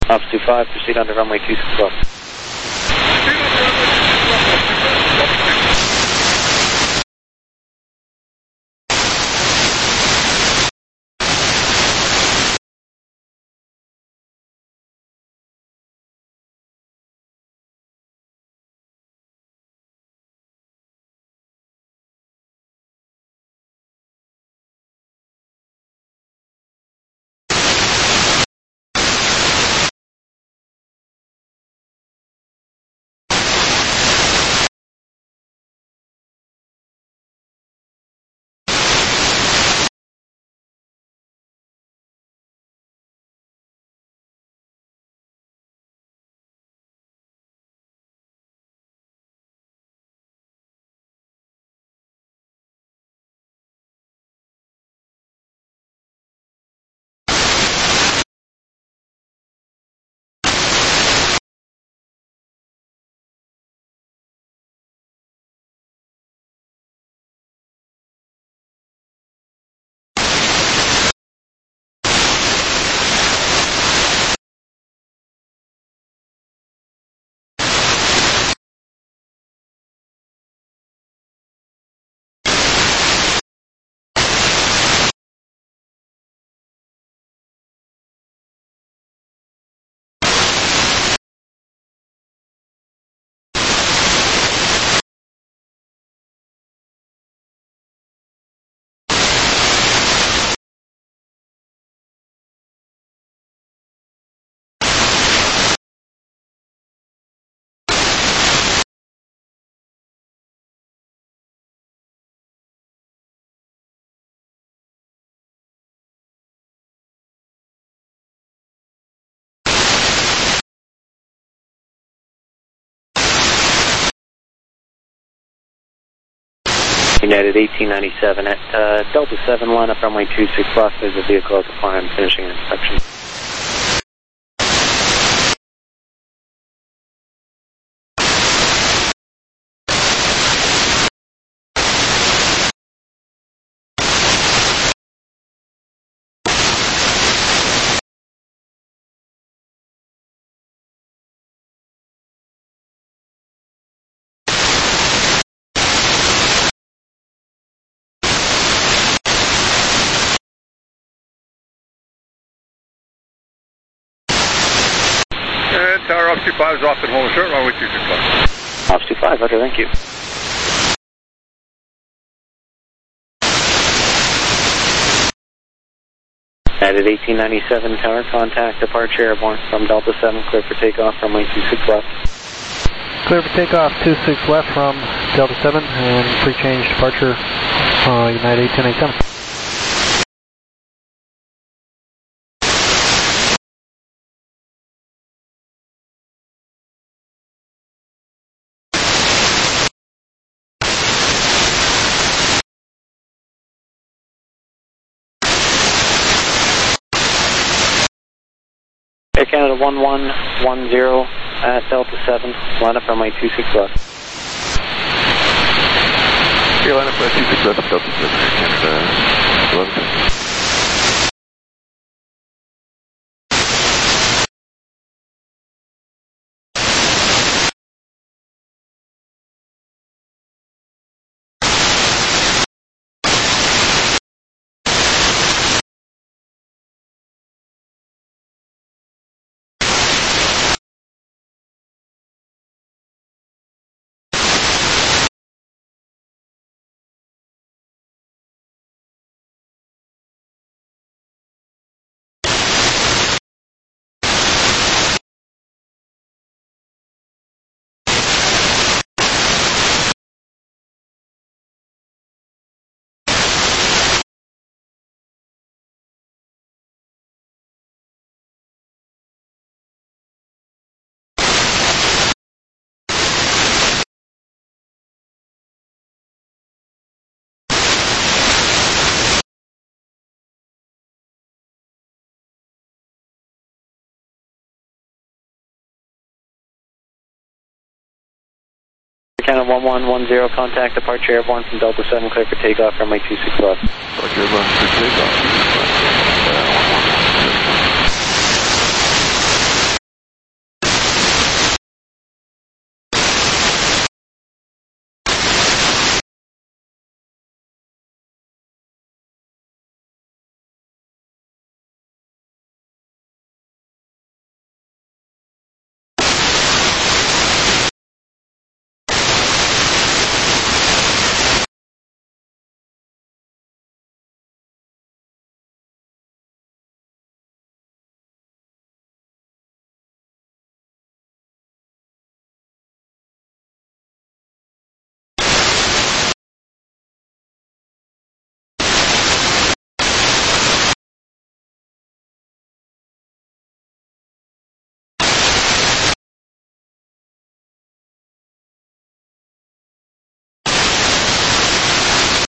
Ops 25, proceed on the runway 26 left. United 1897 at Delta 7, line up runway 26 left. There's a vehicle at the climb finishing inspection. And Tower Ops 25 is off at home short, runway 26 left. Ops 25, okay, thank you. United 1897 Tower, contact departure airborne from Delta 7, clear for takeoff, runway 26 left. Clear for takeoff, 26 left from Delta 7 and pre-change departure, United 1897. Air Canada 1110 at Delta 7, line up runway 26 left. Okay, line up 26 left, Delta 7, Air Canada 11. Canada 1110, contact departure airborne from Delta 7, clear for takeoff, runway 26 left. Departure airborne for takeoff, 26 left.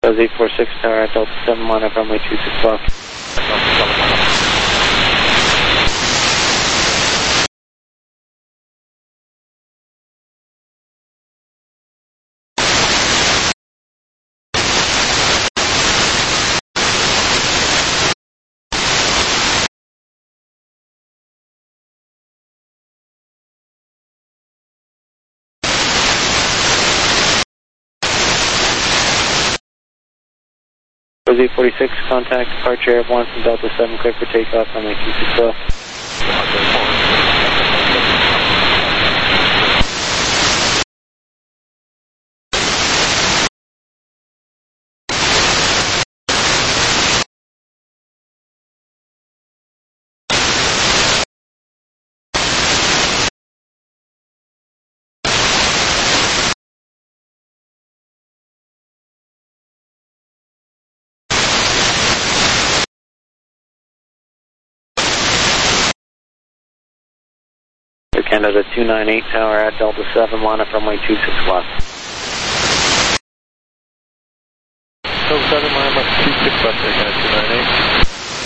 Those 846 tower at Delta 7, line up runway 26 left. Those 846, contact departure airborne from Delta 7, clear for takeoff, runway 26 left. Canada 298 tower at Delta 7, line up runway 26 left. Delta 7, line up 26 left, Canada 298.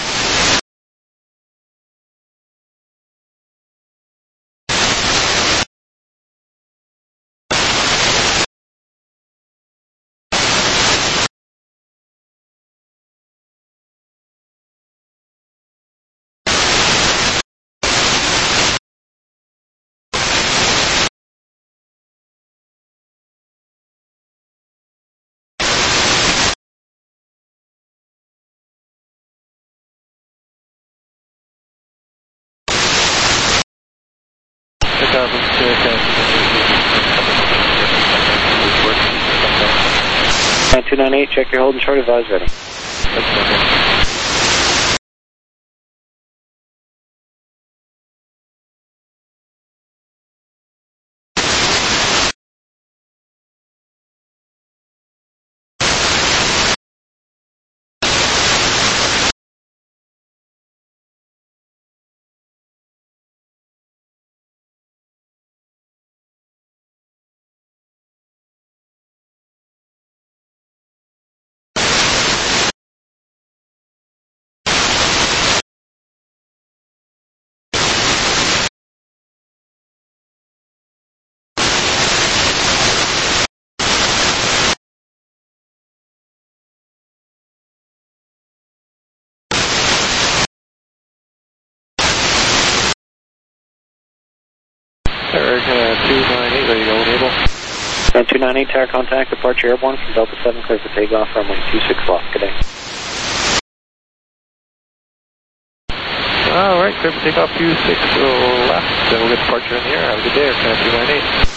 And 298, check your hold and short advise ready. Eric 298, ready to go, enable. And 298 tower contact departure airborne from Delta 7, clear for takeoff, runway 26 left. Good day. Alright, clear for takeoff 26 left, then we'll get departure in the air. Have a good day, Air Canada 298.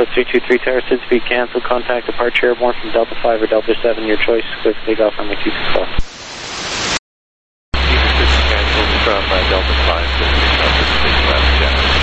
So 323 Tower, Sid speed cancel, contact departure airborne from Delta 5 or Delta 7, your choice, clear for takeoff runway 26 left. Cancel from Delta 5 to 6 left, yeah.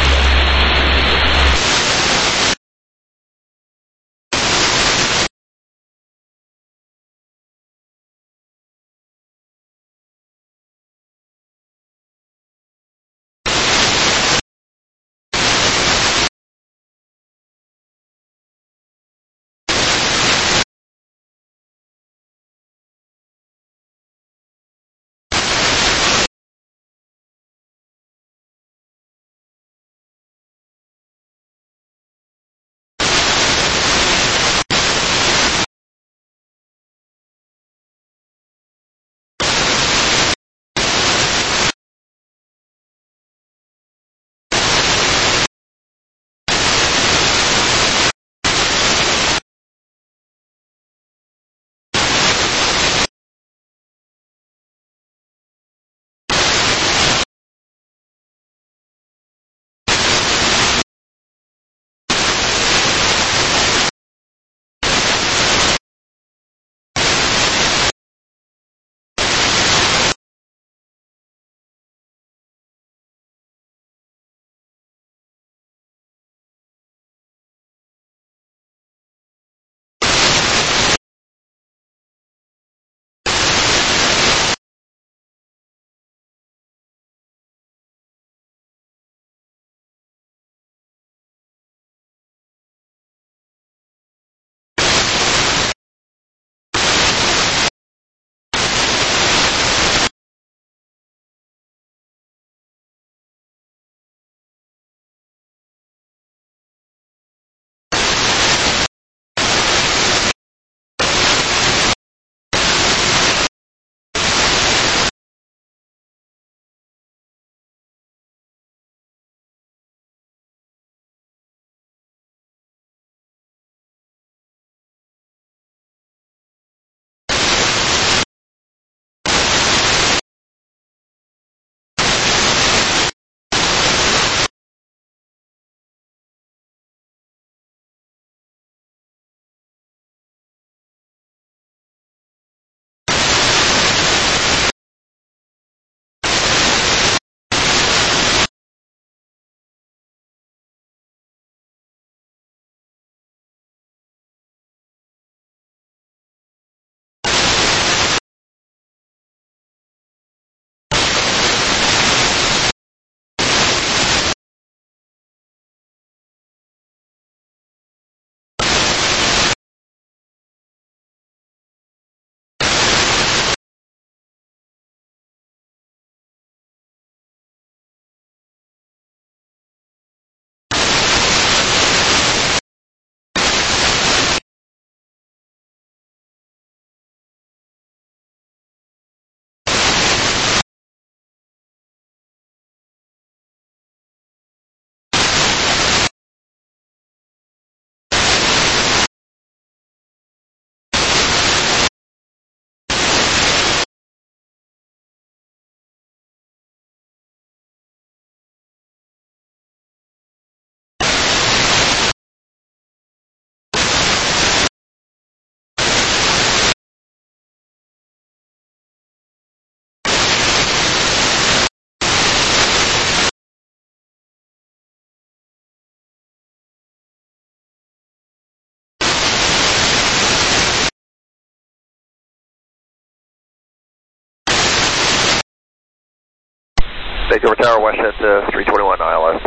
Vancouver Tower, Westjet 321 ILS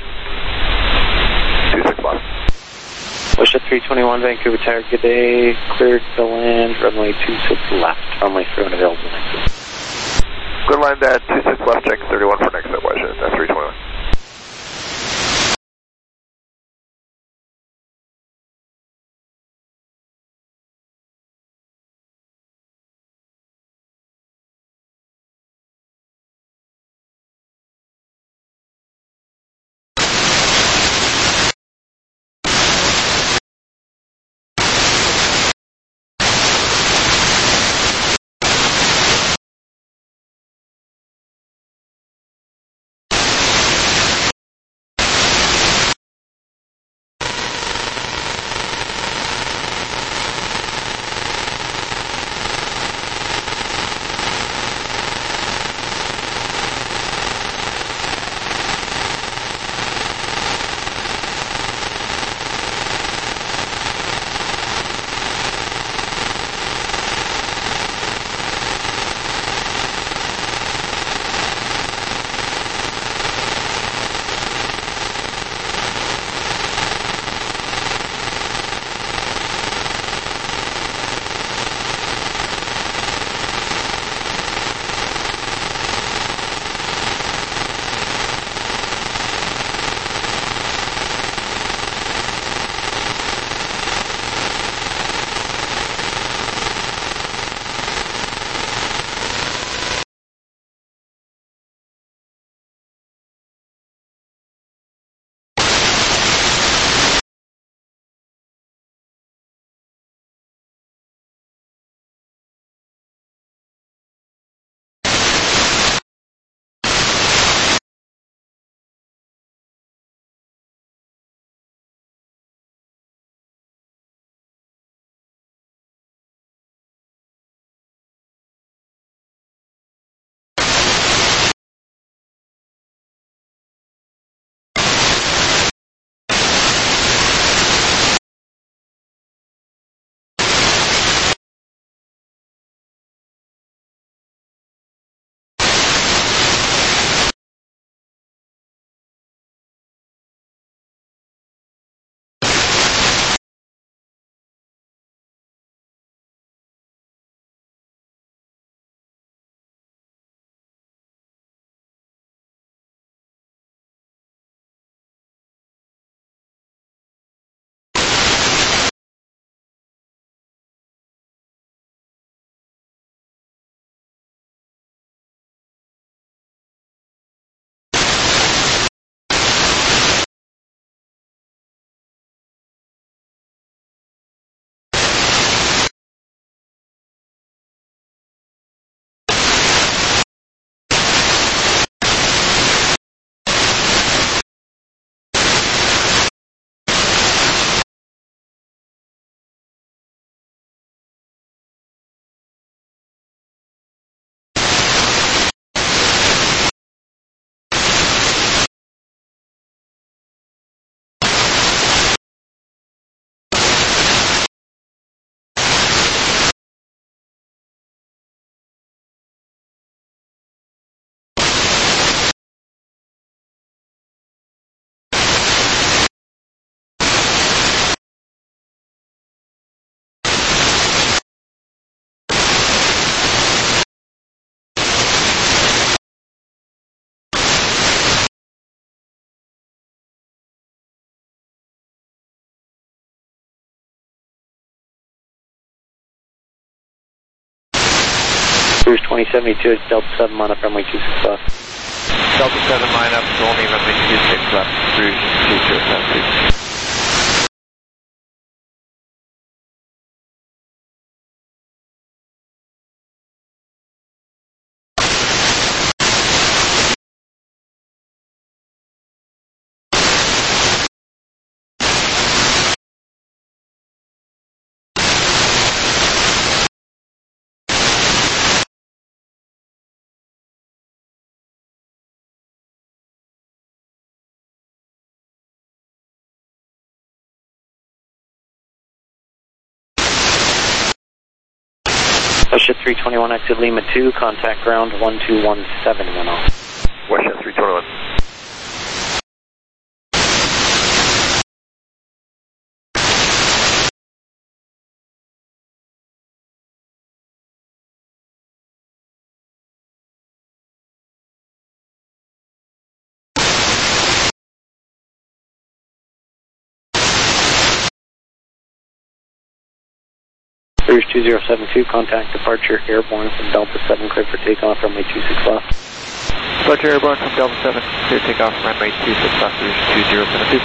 26 left. Westjet 321, Vancouver Tower, good day. Cleared to land, runway 26 left. Runway 3 unavailable next. Good land at 26 left, check 31 for next at Westjet 321. Cruise 2072, it's Delta 7 line up runway 26 left. Delta 7 line up, only runway 26 left, Cruise 2072. Westjet 321, exit Lima 2, contact ground 1217 went off. Westjet 321. Cruise 2072, contact departure airborne from Delta 7, clear for takeoff, runway 26 left. Departure airborne from Delta 7, clear takeoff, runway 26 left, Cruise 2072.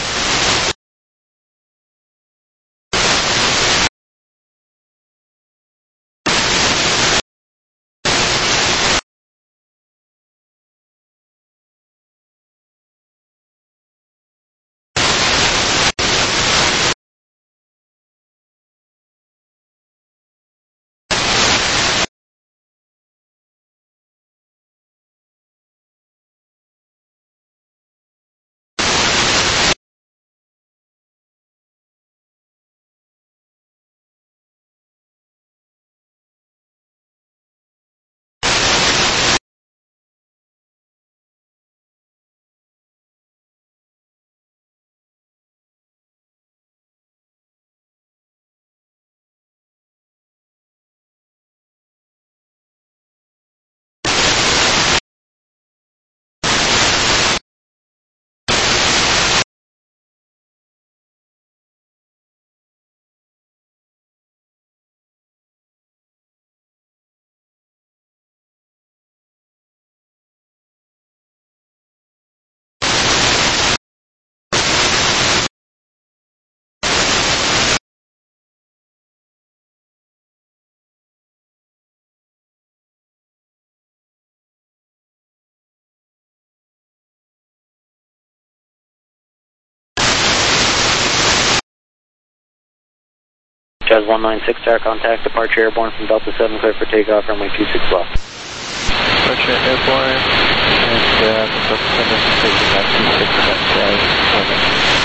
Jazz 196, tower contact, departure airborne from Delta 7, clear for takeoff, runway 26 left. Departure airborne, and from Delta 7, taking off 26 left, runway.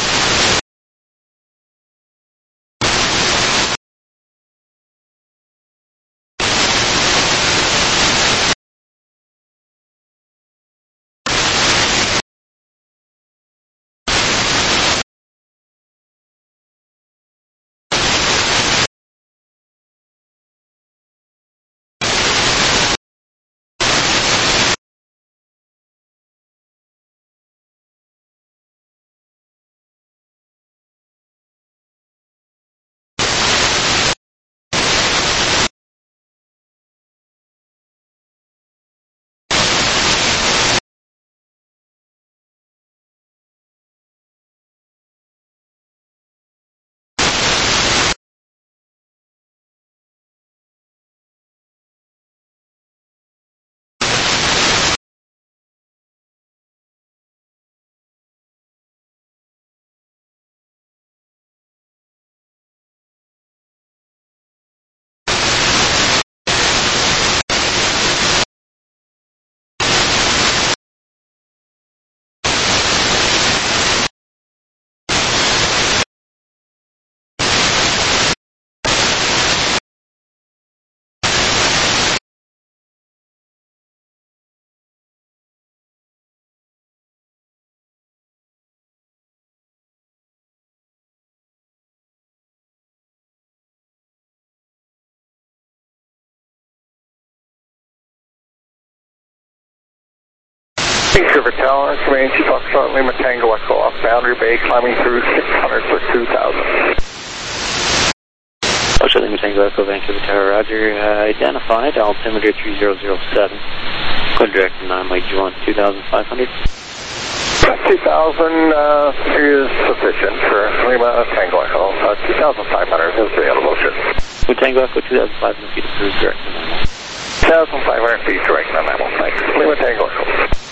River Tower, Command Chief Foxtrot Lima Tango Echo off Boundary Bay, climbing through 600 for 2000. Westjet Lima Tango Tango Echo Vancouver Tower, roger. Identified, altimeter 3007. Clear direct to 9 Lake Juan, 2,500. 2,000 is sufficient for Lima Tango Echo. 2,500 is available, sure. With Tango Echo, 2,500 feet approved direct to 9 Lake. 2,500 feet direct to 9 Lake. Thanks. Lima Tango Echo.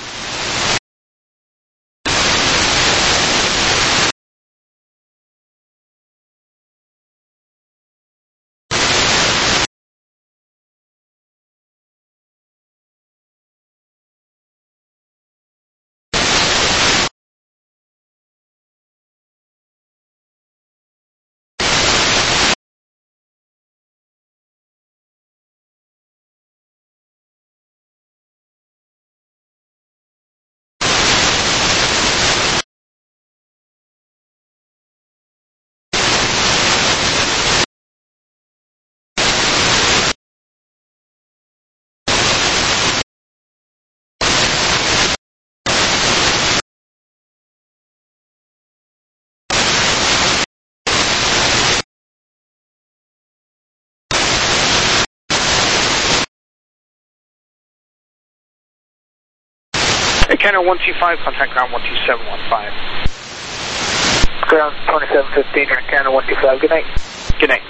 Canada 125, contact ground 12715. Ground 2715, Canada 125, good night. Good night.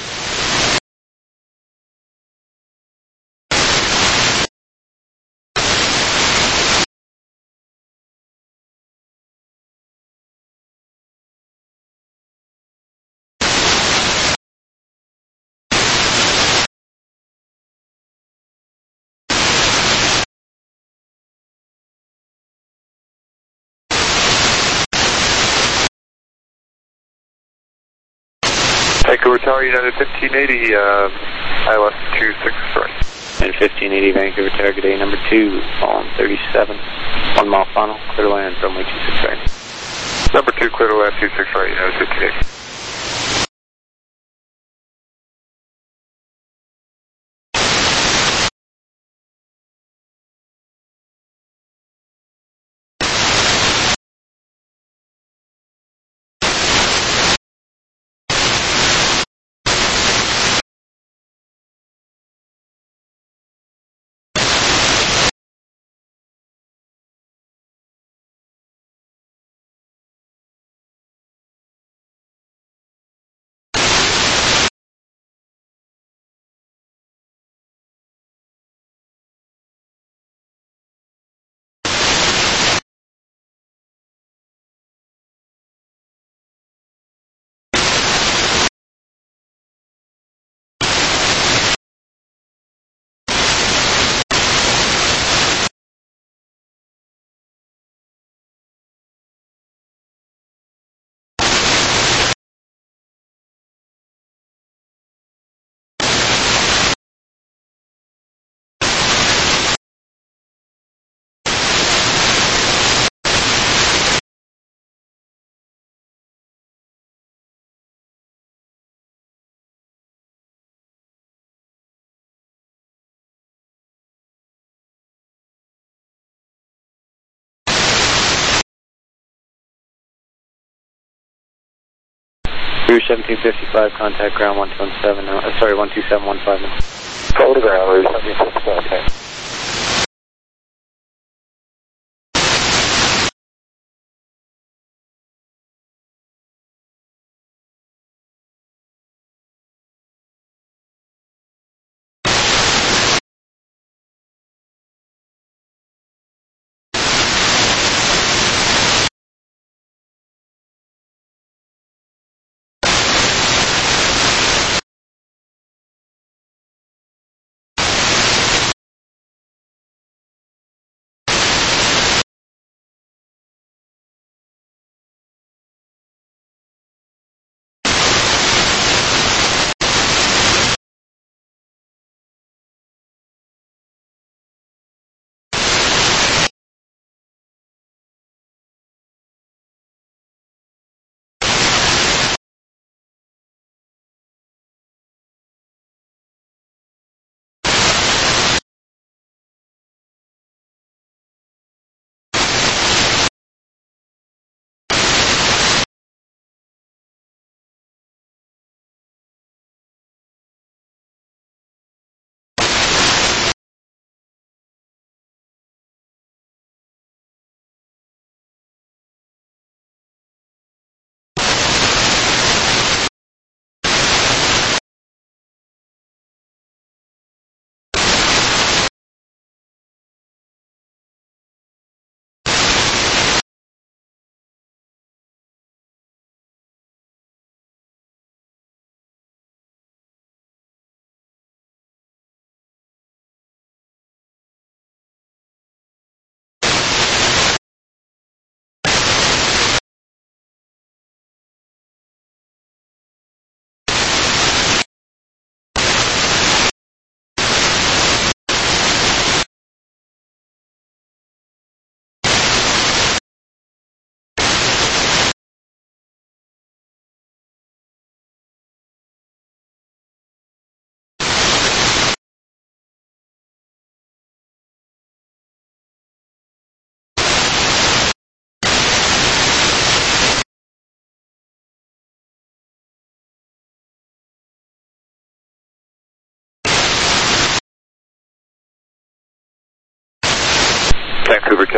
Vancouver Tower, United 1580, ILS 26 right. And 1580 Vancouver Tower, good day, number 2, on 37. 1 mile final, clear to land, runway 26 right. Number 2, clear to land 26 right, United 1580. Crew 1755, contact ground 127, 12715 now. Go to ground, 1755, okay.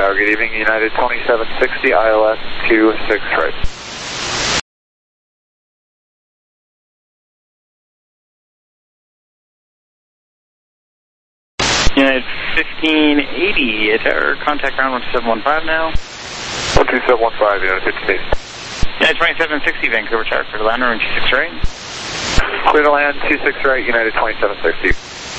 Tower, good evening, United 2760, ILS 26 right. United 1580, Tower, contact ground 1715 now. 12715, United 1580. United 2760, Vancouver Tower, clear to land, runway 26 right. Clear to land, 26 right, United 2760.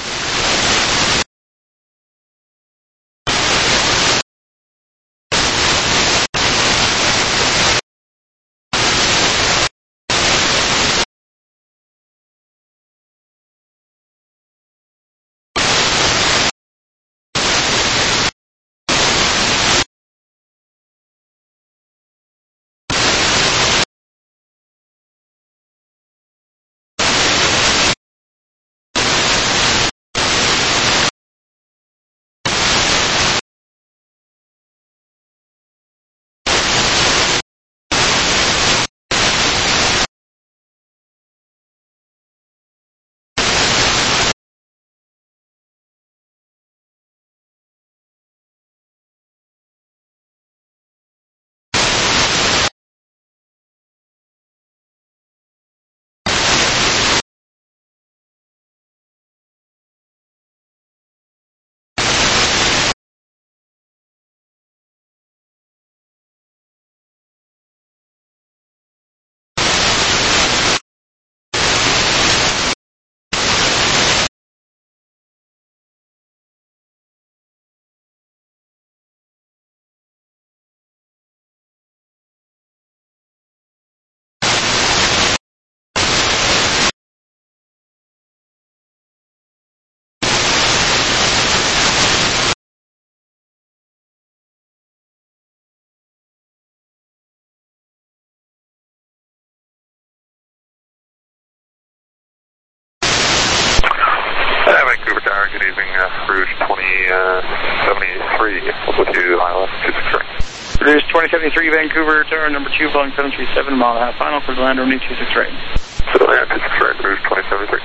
Vancouver Tower, good evening, Rouge 2073, with you, ILS 26 right. Rouge 2073, Vancouver Tower, number 2, Boeing 737, mile and a half final, clear to land, runway 26 right. Clear to land, 26 right, Rouge 2073.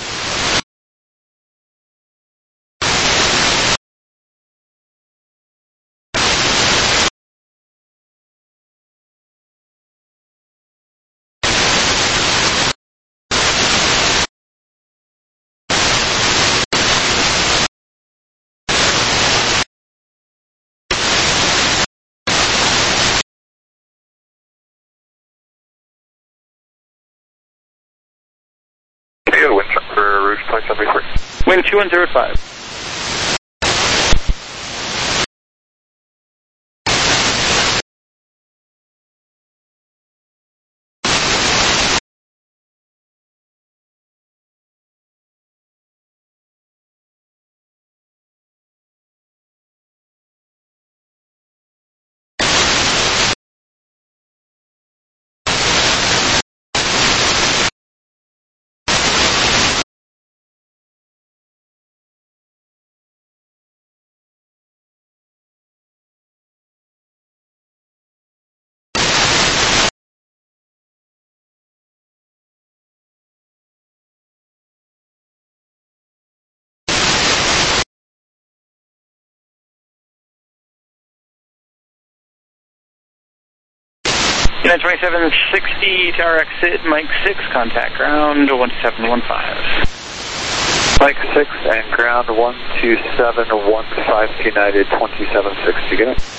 Wind check for Rouge 2073. Wind 2105. United 2760, Tower exit, Mike 6, contact ground 12715. Mike 6 and ground 12715, United 2760, get it?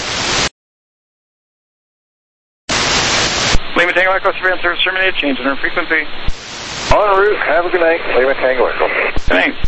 Lima Tango Echo, surveillance service terminated, change in our frequency. En route, have a good night, Lima Tango Echo. Good night.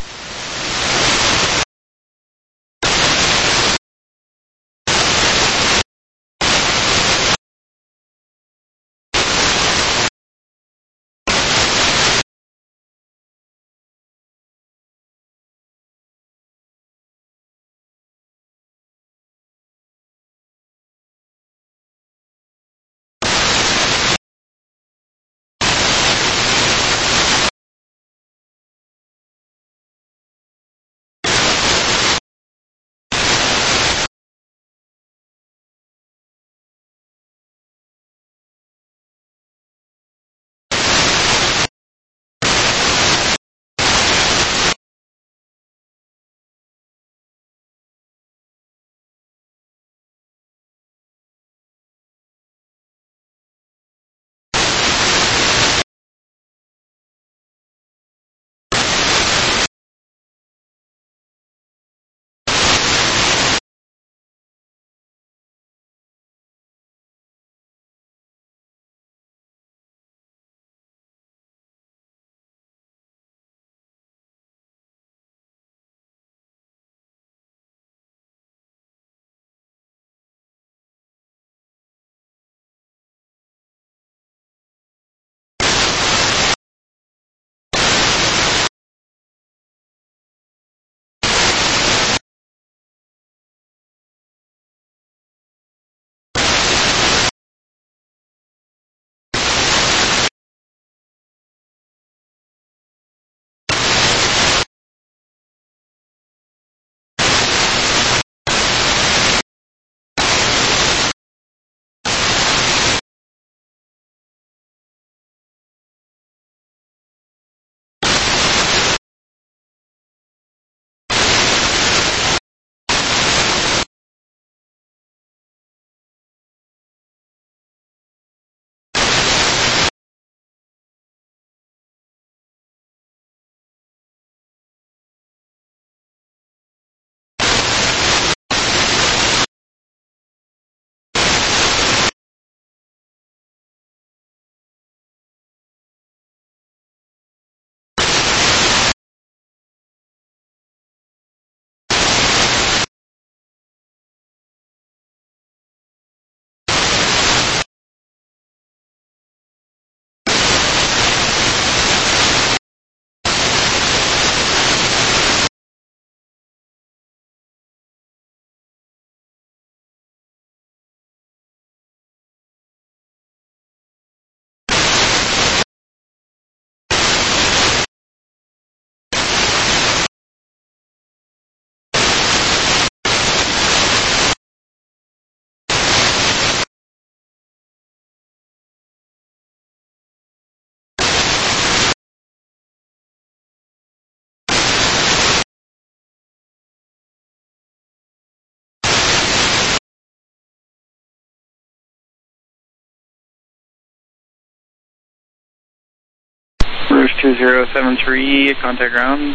Rouge 2073, contact ground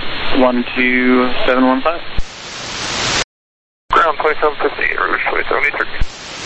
12715. Ground 2750, Rouge 2073.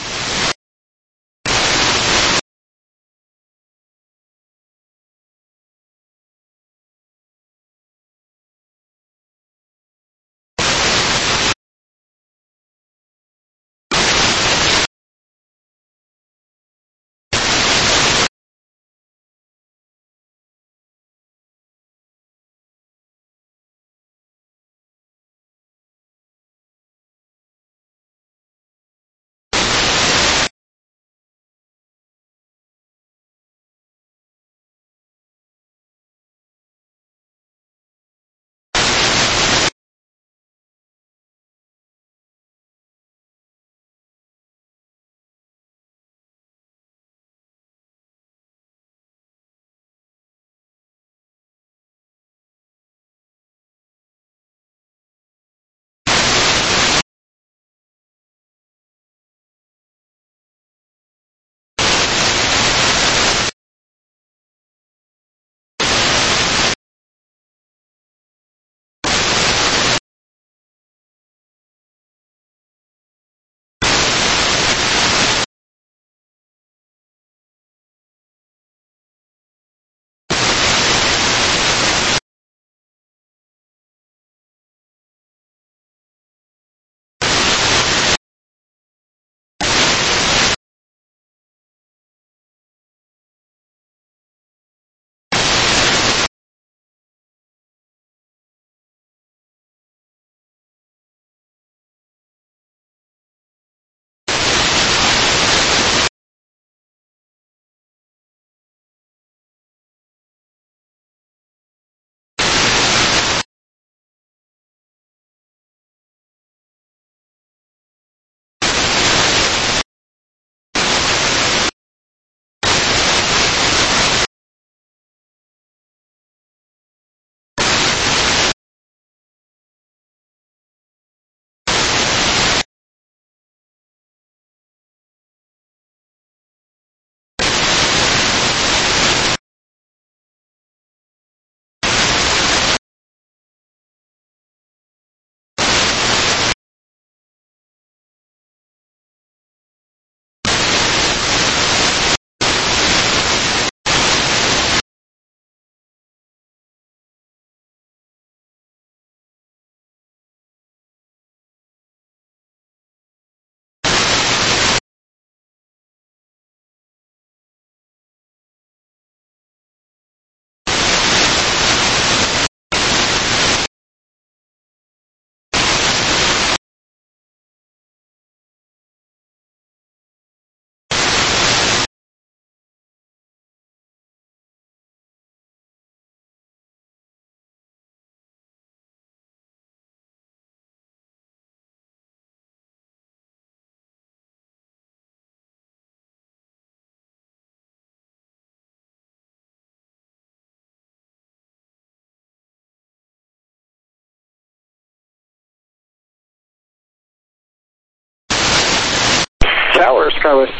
Tower, Skywest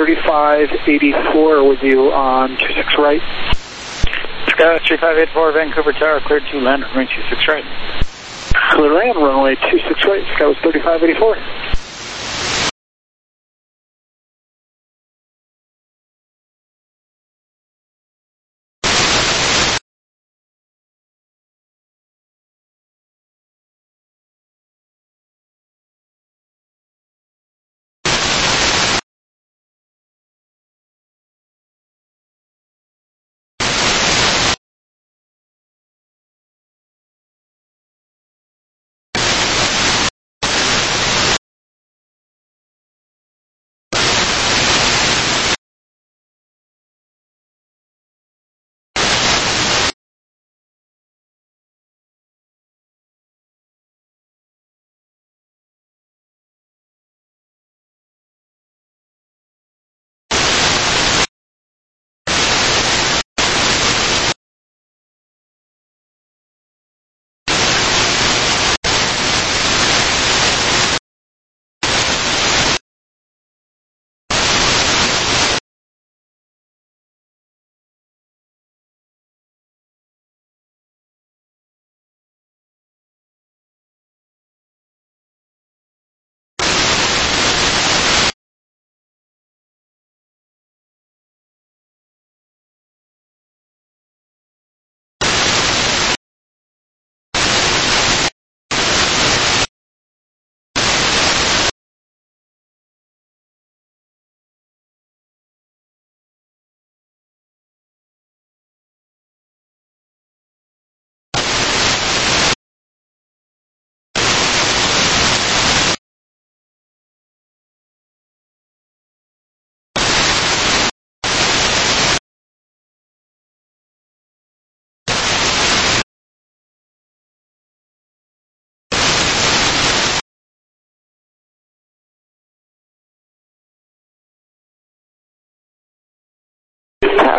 3584 with you on 26 right. Skywest 3584, Vancouver Tower, cleared to land, runway 26 right. Clear land, runway 26 right, Skywest 3584.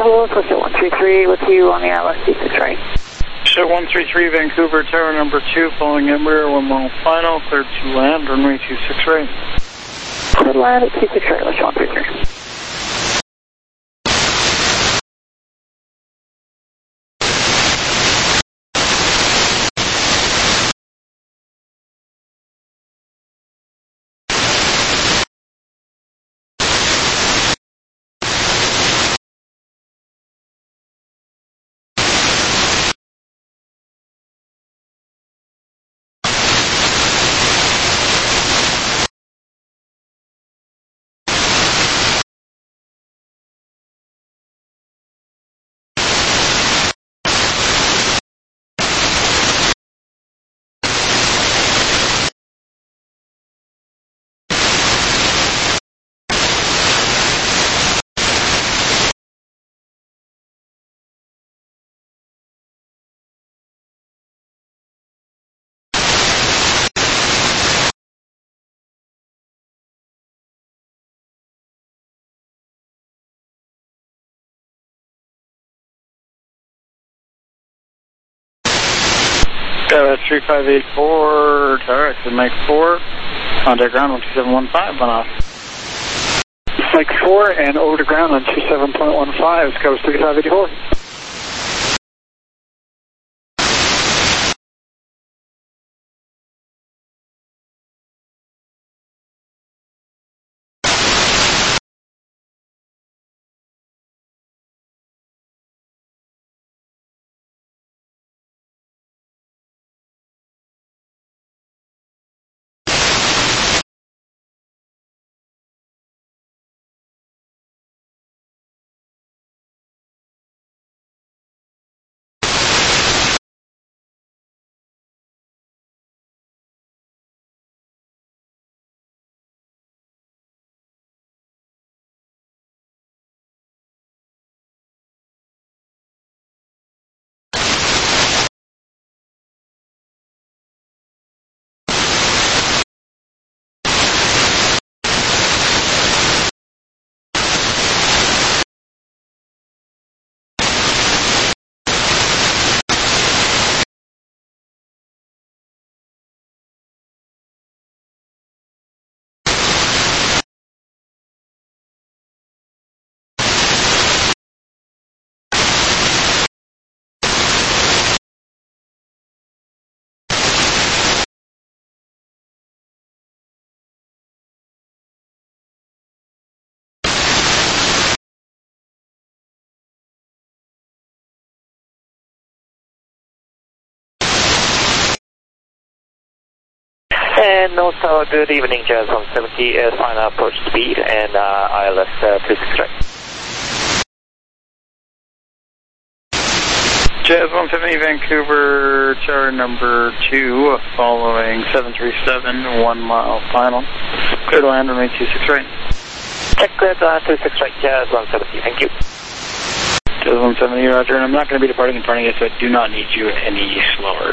hold, push it 133 with you on the ILS 26 right. Show 133 Vancouver, tower number 2, following Embraer, 1 mile final, cleared to land, runway 26 right. Cleared to land at 26 right, let's 133. Tower 3584, tower exit Mike 4, contact ground 12715, on off. Mike 4 and over to ground on 27.15, Scouts 3584. And North Tower, good evening, Jazz 170, final approach speed and ILS 26 right. Jazz 170 Vancouver, tower number 2, following 737, 1 mile final, clear to land, runway 26 right. Clear to land 26 right, Jazz 170, thank you. Jazz 170, roger, and I'm not going to be departing in front of you, so I do not need you any slower.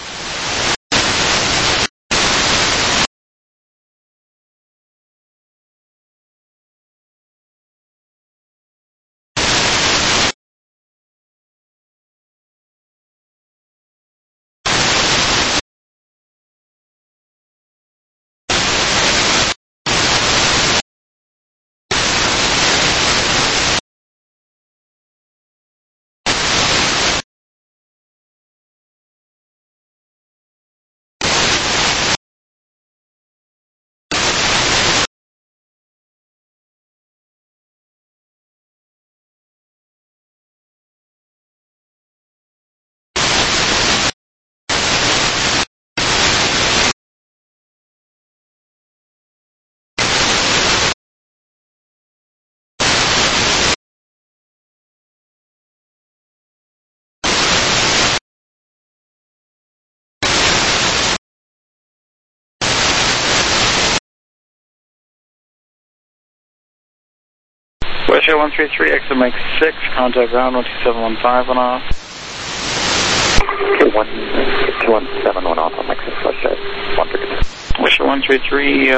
West Air 133, exit Mike 6, contact ground 12715 on off. 217 on off on Mike 6, West Air 133. West Air 133,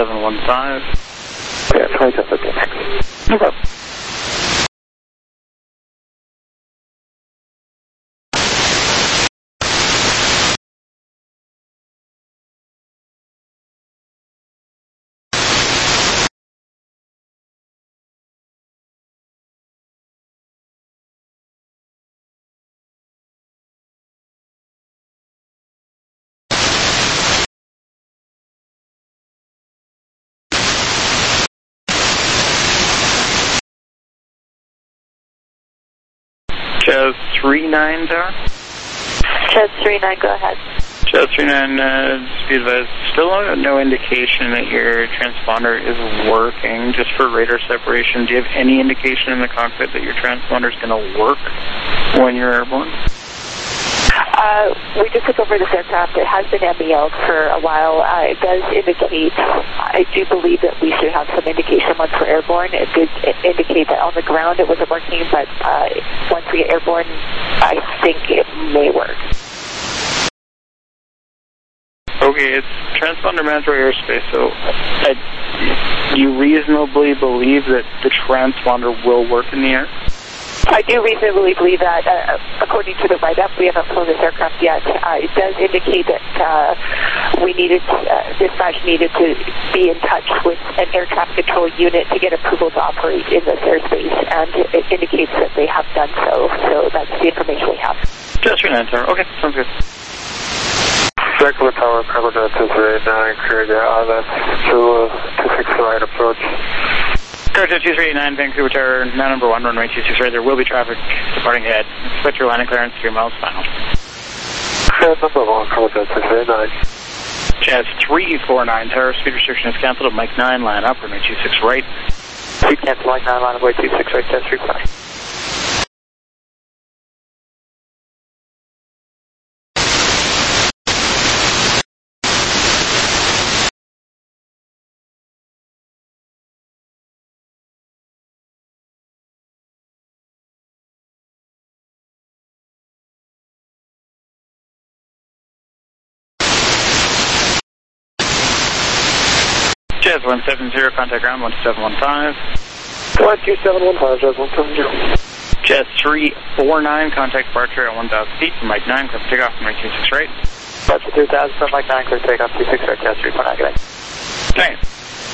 12715. Yeah, try to 15 next. No problem. Jazz 39 Tower. Jazz 39, go ahead. Jazz 39, speed advised. Still no indication that your transponder is working, just for radar separation. Do you have any indication in the cockpit that your transponder is going to work when you're airborne? We just took over this aircraft. It has been MEL'd for a while. It does indicate, I do believe that we should have some indication once we're airborne. It did indicate that on the ground it wasn't working, but once we get airborne, I think it may work. Okay, it's transponder mandatory airspace, so you reasonably believe that the transponder will work in the air? I do reasonably believe that, according to the write-up, we haven't flown this aircraft yet. It does indicate that dispatch needed to be in touch with an air traffic control unit to get approval to operate in this airspace, and it indicates that they have done so. So that's the information we have. Just for an answer. Okay, sounds good. Vancouver Tower, Cargo Jet 239, cleared that's 26 right approach. Cargo Jet 239, Vancouver Tower, now number 1, runway 26 right. There will be traffic departing ahead. Expect your landing clearance 3 miles final. Number 1, Cargo Jet 239. Jazz 349, tower speed restriction is cancelled at Mike 9, line up, runway 26 right. Speed cancel, Mike 9, line up, runway 26 right, Jazz 349. Jazz 170, contact ground 1715. 12715, Jazz 170. Jazz 349, contact departure at 1,000 feet from Mike 9, clear for takeoff from Mike 26 right. Departure 3000 from Mike 9, clear for takeoff 26 right, Jazz 349, good night. Thanks.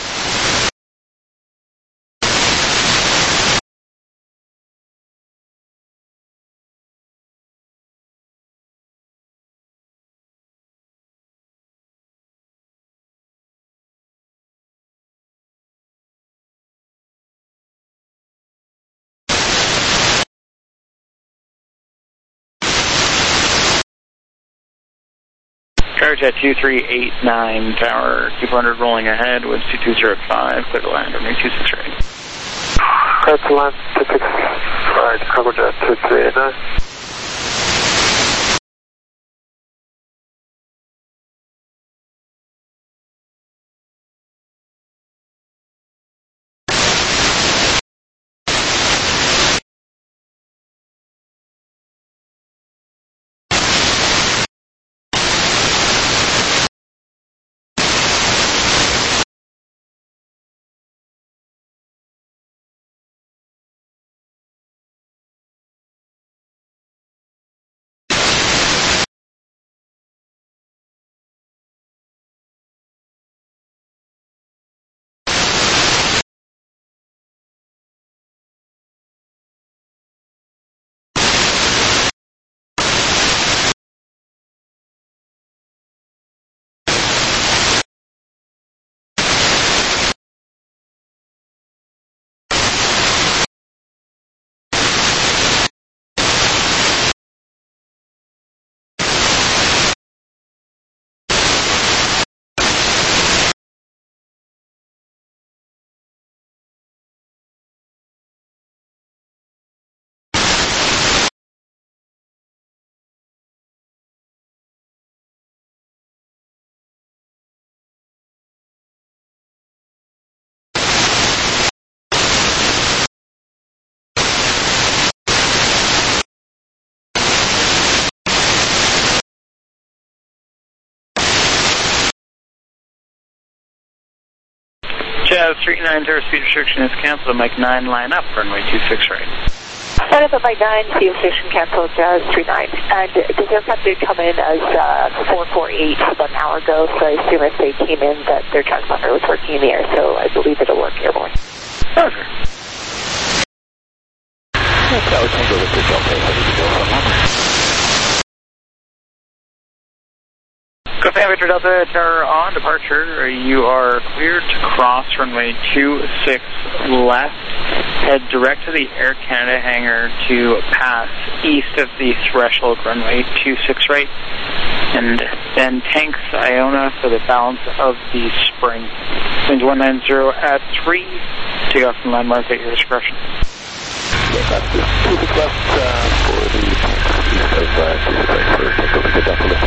Jet 2389 tower, keep 100 rolling ahead, winds 2205, clear to land, runway 26 right. Clear to land, 26 right, Cargo Jet 2389. Jazz 39, tower speed restriction is cancelled, Mike 9, line up, runway 26 right. Line up at Mike 9, speed restriction cancelled, Jazz 39. And this aircraft did come in as 448 about an hour ago, so I assume if they came in that their transponder was working in the air, so I believe it'll work airborne. Okay. Tower Tango Victor Delta, ready to go from number. Go Victor Delta, tower on departure. You are cleared to cross runway 26 left. head direct to the Air Canada hangar to pass east of the threshold runway 26 right, and then tanks Iona for the balance of the spring. Winds 190 at 3, take off from landmark at your discretion. That's 26 left for the east of 26 right for takeover. Good down for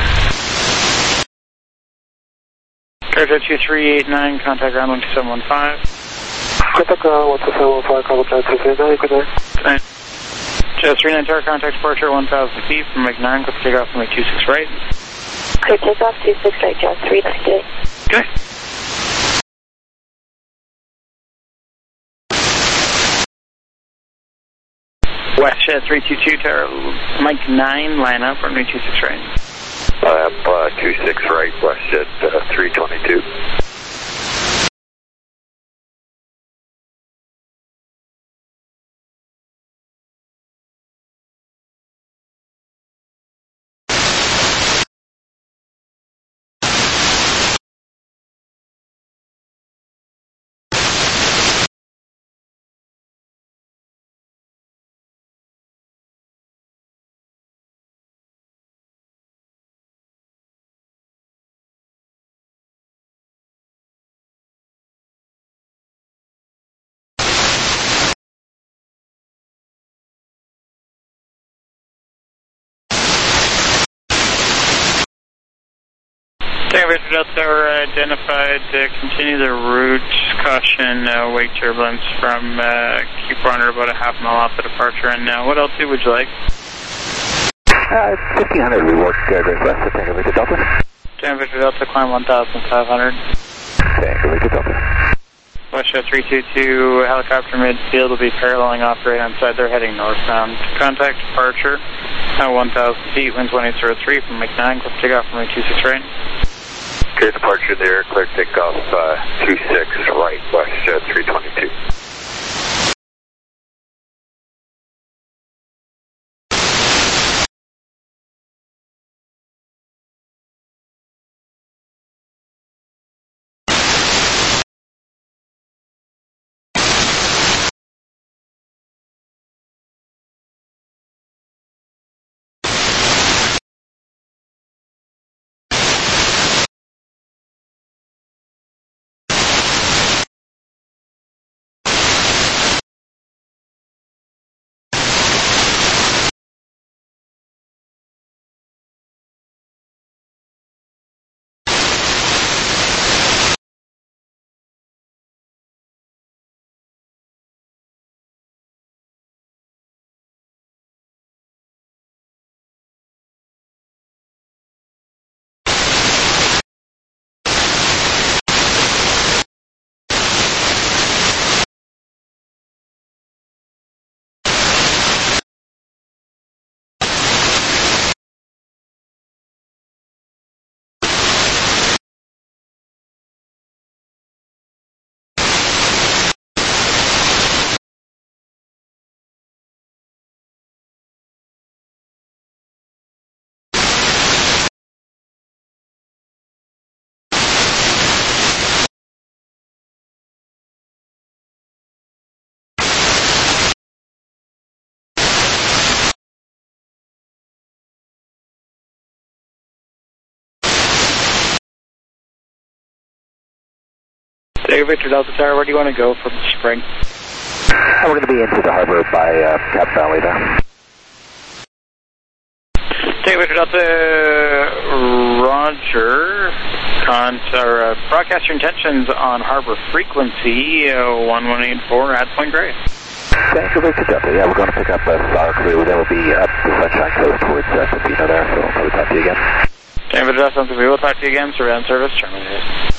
Airjet 2389, contact ground 12715. Contact ground 12715, call up 239, good night. Jet 39 Tower, contact departure 1,000 feet from Mike 9, clear takeoff from Mike 26 right. Clear takeoff 26 right, Jet 390. Okay. WestJet 322 Tower, Mike 9, line up, runway 26 right. 26 right, WestJet 322. Victor Delta Tower identified. Continue the route. Caution wake turbulence from Cape Runner about a half mile off the departure. And what altitude would you like? 1500 we work Great West to Tango Victor Delta. Tango Victor Delta, climb 1,500. Tango Victor Delta. WestJet 322 helicopter midfield will be paralleling off right hand side. They're heading northbound. Contact departure at 1,000 feet. Winds 1803 from Mike 9. Clear takeoff from Mike 26 right. Clear departure there, clear takeoff 26 right, WestJet 322. Tango Victor Delta Tower, where do you want to go from the spring? We're going to be into the harbor by Cap Valley there. Tango Victor Delta, Roger. Broadcast your intentions on harbor frequency 1184 at Point Grey. Tango Victor Delta, yeah, we're going to pick up Star Crew. Then we'll be up the Sunshine Coast towards Casino there, so we'll talk to you again. Tango Victor Delta, we will talk to you again. Surveillance service terminated.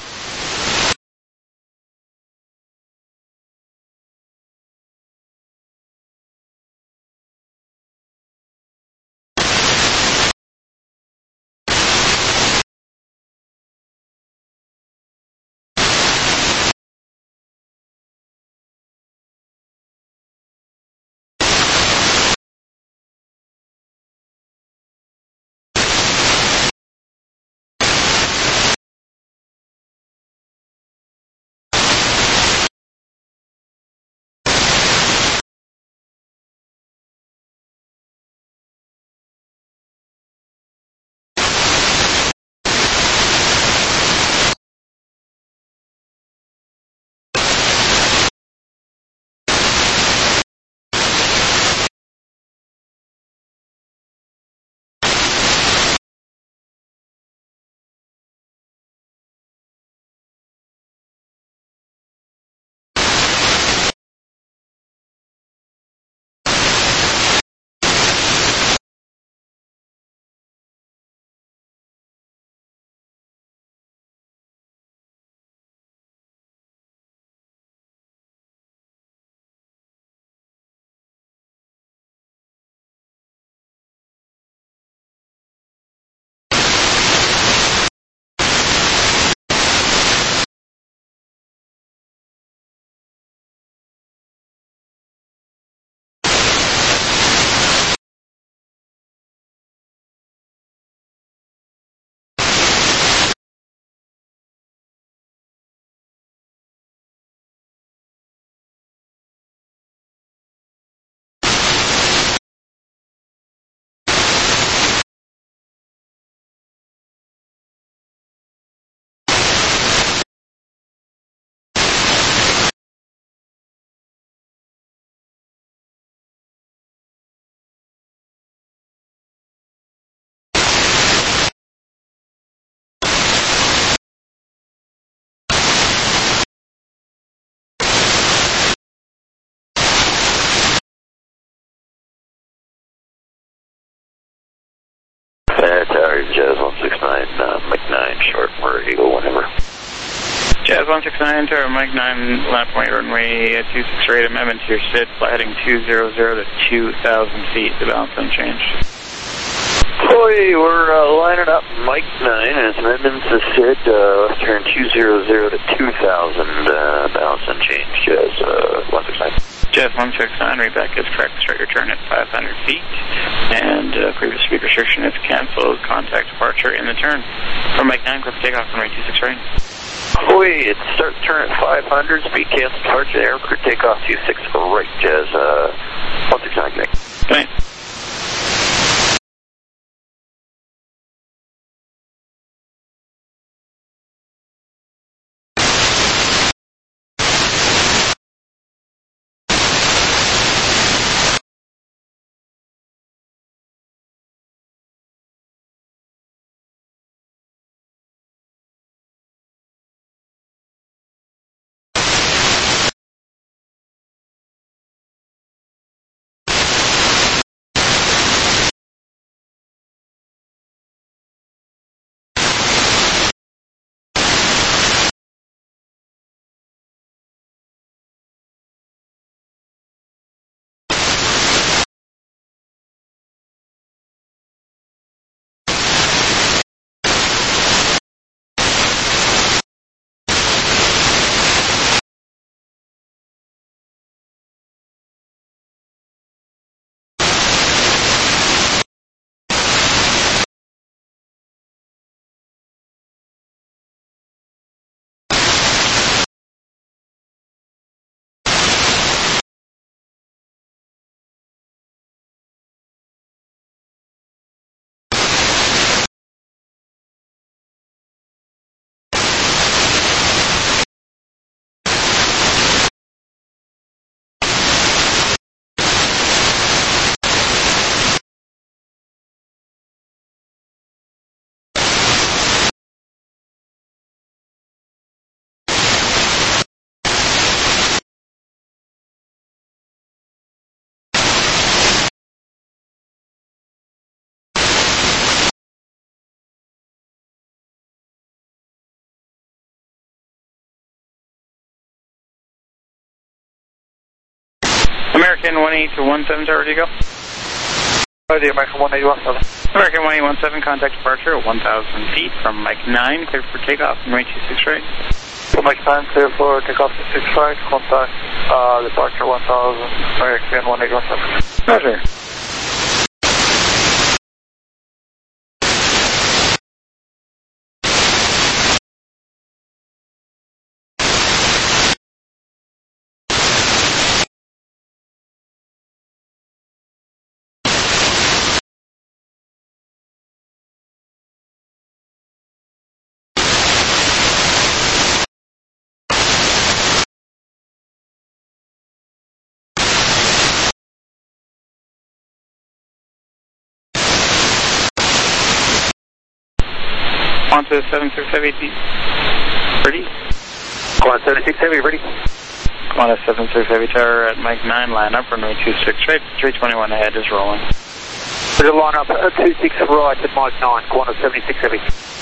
Mike 9, short, or Eagle, whatever. Jazz 169 to Mike 9, lap point runway 26 rate, amendment to your SID, fly heading 200 to 2,000 feet, the balance unchanged. Boy, we're lining up Mike 9 as amendments to SID, left turn 200 to 2,000, balance unchanged, Jazz 169. Jazz 169, read back is correct, straight return at 500 feet, and previous speed restriction is canceled, contact departure in the turn. From Mike 9, clear for takeoff, runway 26 right. Boy, it starts turn at 500, speed cancel, departure there, clear takeoff 26 right, Jazz 169, connect. Good night. American 18 to 17, ready to go? Ready, American 1817. American 1817, contact departure at 1,000 feet from Mike 9, clear for takeoff, runway 26 right. From Mike 9, clear for takeoff 26 right, contact departure 1,000, American 1817. Roger. On to 7670, ready? Come on, 76 Heavy, ready? Come on to 76 Heavy Tower at Mike 9, line up, runway 26 right, 321 ahead is rolling. We're line up at 26 right at Mike 9, go on to 76 Heavy.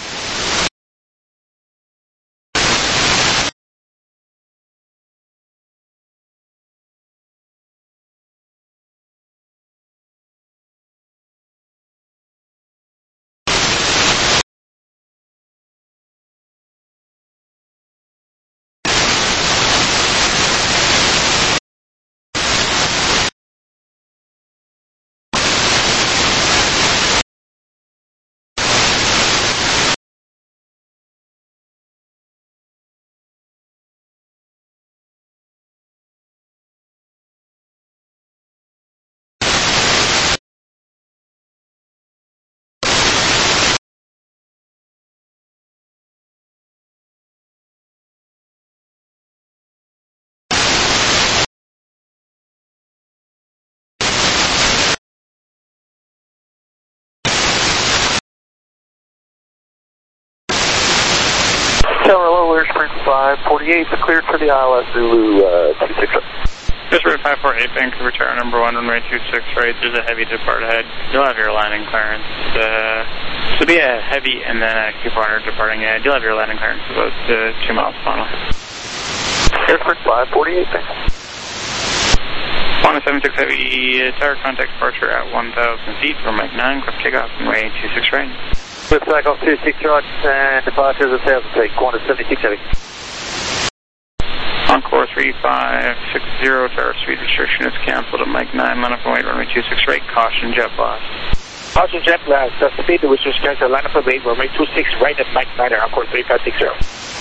Tower low, Air Spring 548, cleared for the ILS Zulu 26. Just route 548, Vancouver Tower number 1, runway 26 right, there's a heavy depart ahead. You'll have your landing clearance This will be a heavy and then a Q400 departing. You'll have your landing clearance about 2 miles final. Airport 548, thanks. 176 heavy, tower contact departure at 1,000 feet for Mike 9, quick takeoff, runway 26 right. Quick takeoff 26 right, and departure is 1,000 feet, 176 heavy. Encore 3560, tower speed restriction is cancelled at Mike 9, line up and wait, runway 26 right, caution jet blast. Caution jet blast, the speed which restricts the line up and wait, runway 26 right at Mike 9, Encore 3560.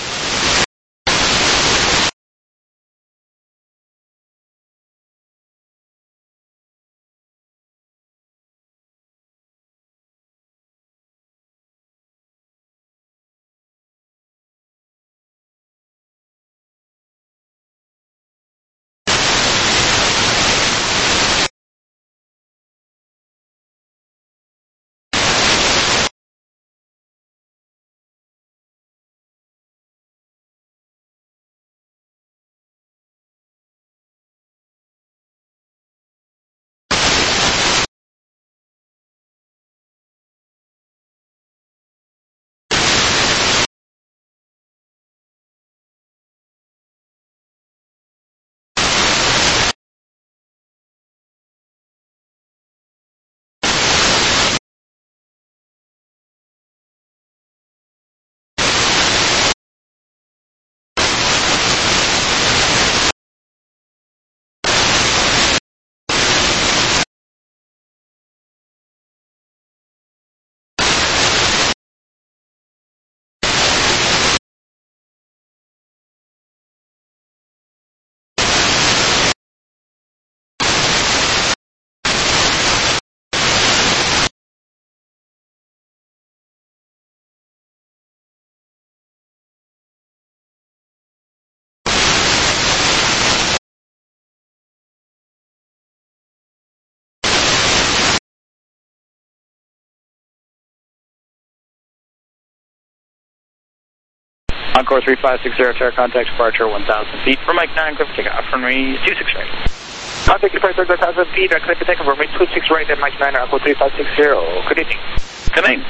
Encore 3560, tower contact departure 1,000 feet for Mike 9, quick takeoff, runway 26 right. Contact departure 1,000 feet, clear for takeoff, runway 26 right at Mike 9, Encore 3560. Good evening. Good night.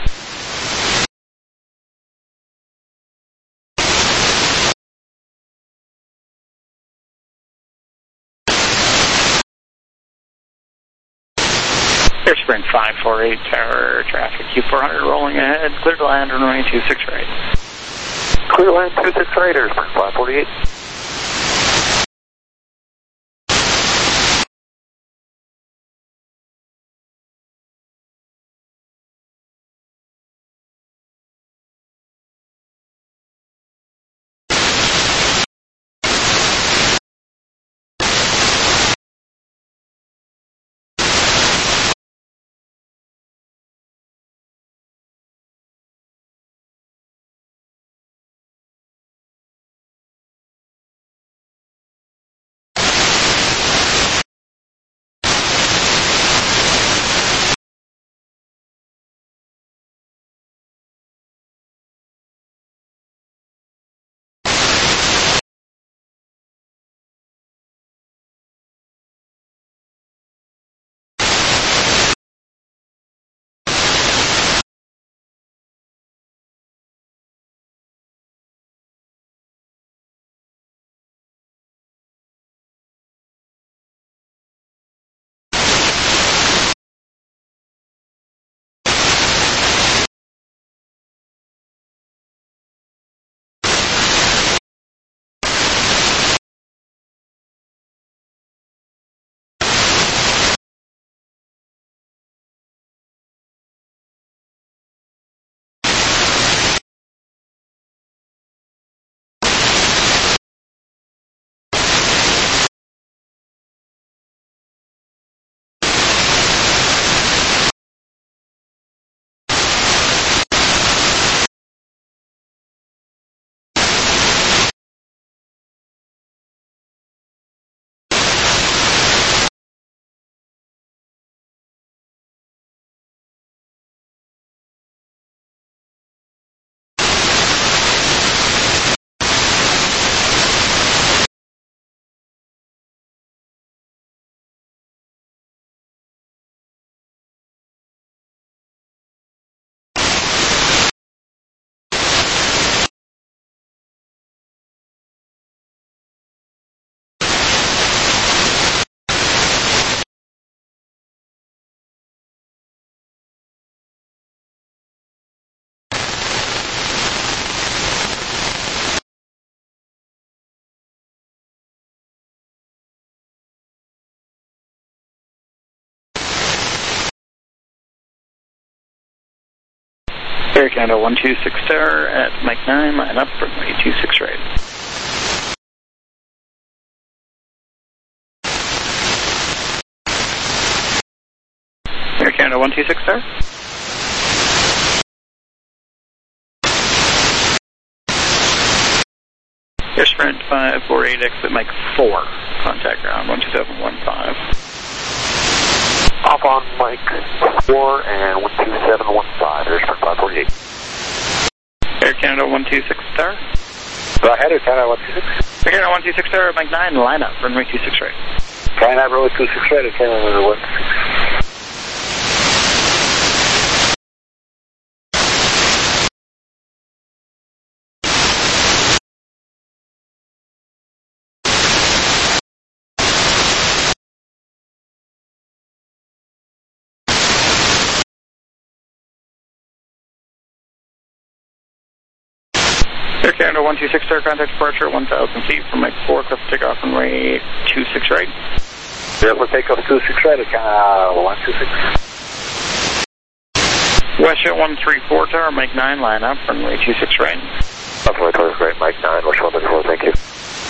Airspring 548, tower traffic Q400 rolling ahead, clear to land, runway 26 right. Clear land 26 right, Airspring 548. Air Canada 126 Tower at Mike 9, line up, runway 26 right. Air Canada 126 Tower. Air Sprint 548, exit Mike 4, contact ground 12715. Off on Mike 4 and 12715, Air Sprint 548. Air Canada 126 Tower. Go ahead, Air Canada 126. Air Canada 126 Tower at Mike 9, line up, runway 26 right. Line up, runway 26 right, Air Canada 126. Air Canada 126 Tower, contact departure at 1,000 feet from Mike 4, clear for takeoff runway 26 right. Yeah, we'll take off 26 right, Air Canada 126. Westjet 134 Tower, Mike 9, line up, runway 26 right. Up runway 26 right, Mike 9, Westjet 134, thank you.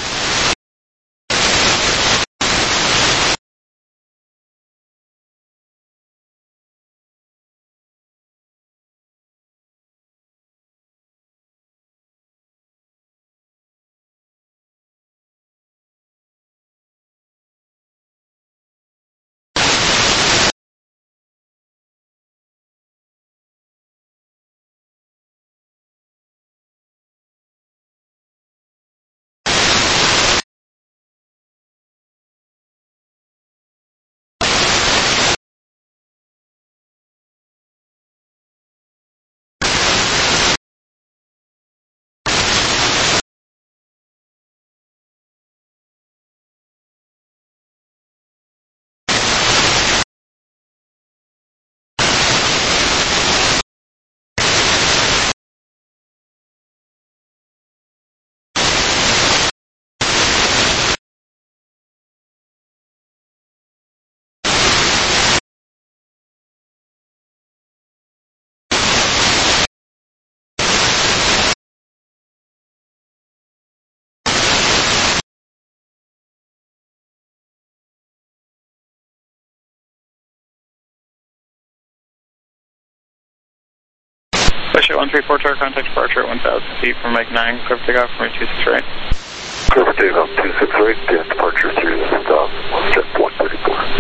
Westjet 134 Tower, contact departure at 1,000 feet from Mike 9, clear for takeoff runway 26 right. Clear for takeoff 26 right, and departure through the Westjet 134.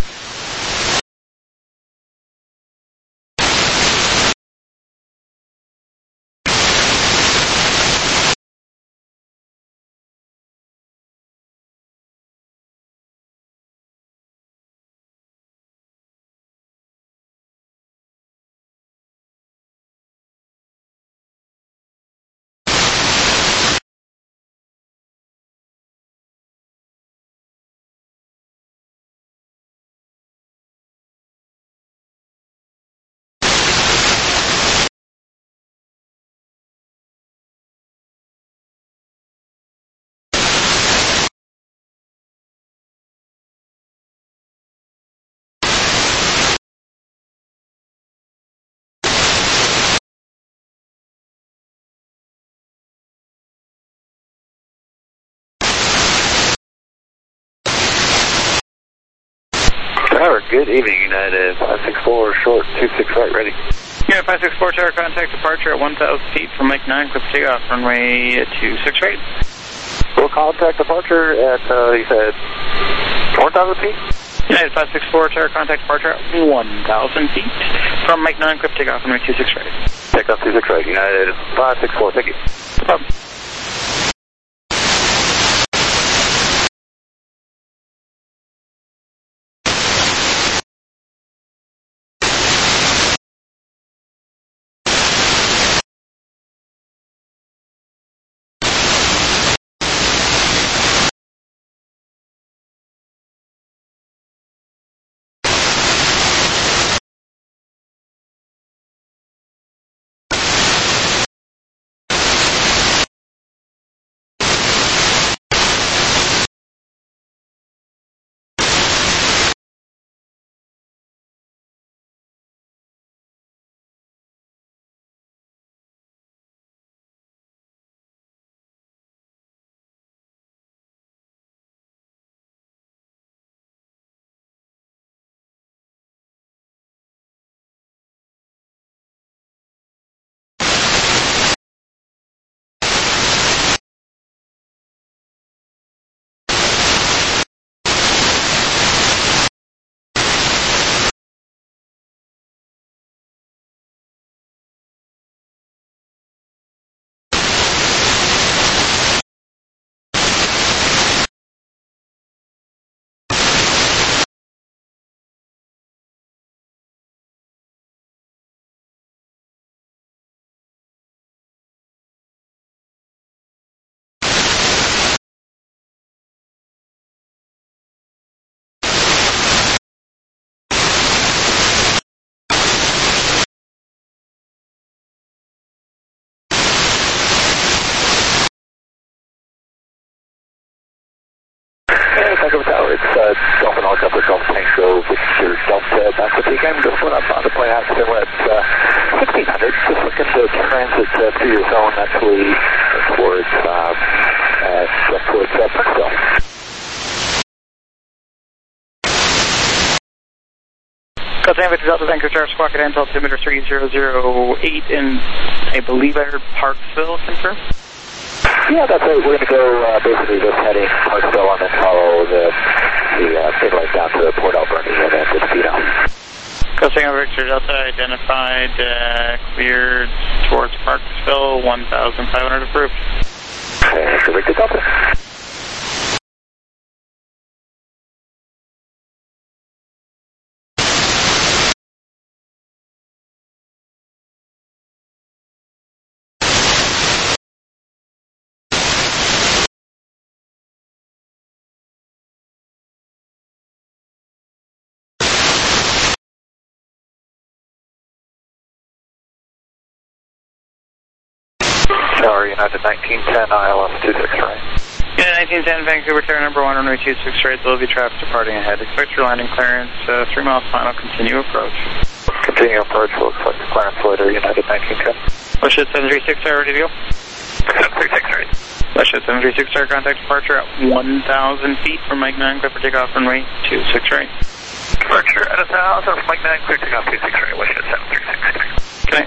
Tower, good evening, United 564 short, 26 right, ready. Yeah, 564 Tower, contact departure at 1,000 feet from Mike 9, clear for takeoff runway 26 right. We'll contact departure at, you said, 4,000 feet? United 564 Tower, contact departure at 1,000 feet from Mike 9, clear for takeoff runway 26 right. Takeoff 26 right, United 564, thank you. No problem. fatigue. I'm just went up on the point out still at 1600. Just looking to transit through your zone actually towards Parksville. Cosine Victor Delta Vancouver Tower Squawk at Intel altimeter 3008, and I believe I heard Parksville confirm? Yeah, that's right. We're going to go basically just heading Parksville and then follow the state line down to Port Alberni and then Despino. Cosine Victor Delta identified, cleared towards Parksville, 1,500 approved. Okay, Victor Delta. Tower United 1910, ILS 26 right. United 1910, Vancouver Tower number 1, runway 26 right, there will be traffic departing ahead. Expect your landing clearance, 3 miles final, continue approach. Continue approach, will expect clearance later, United 1910. Westjet 736 Tower, ready to go? 736 right. Westjet 736 Tower, contact departure at 1,000 feet from Mike 9, clear for takeoff, runway 26 right. Departure at 1,000 from Mike 9, clear takeoff 26 right, Westjet 736. Okay.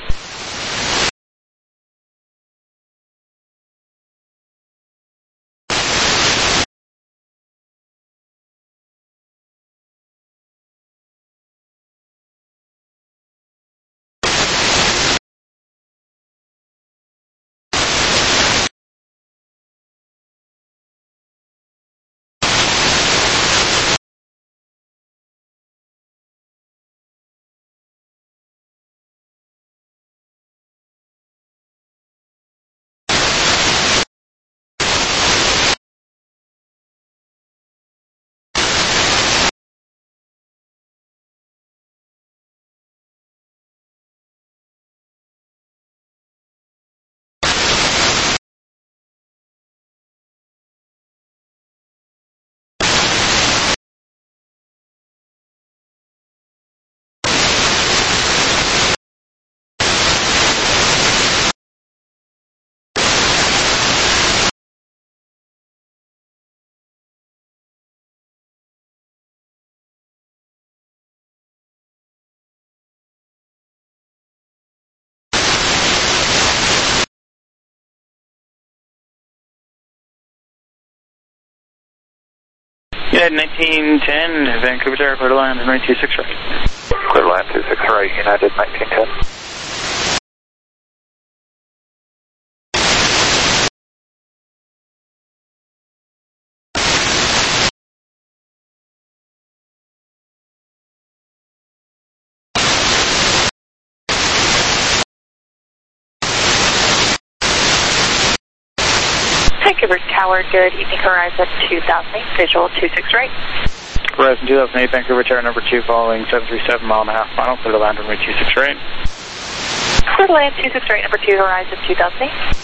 United 1910, Vancouver Tower, clear to land, runway 26 right. Clear to land 26 right, United 1910. Vancouver Tower, good evening, Horizon 2008, visual 26 right. Horizon 2008, Vancouver Tower number 2, following 737, mile and a half final, clear to land, runway 26 right. Clear to land 26 right, number 2, Horizon 2008.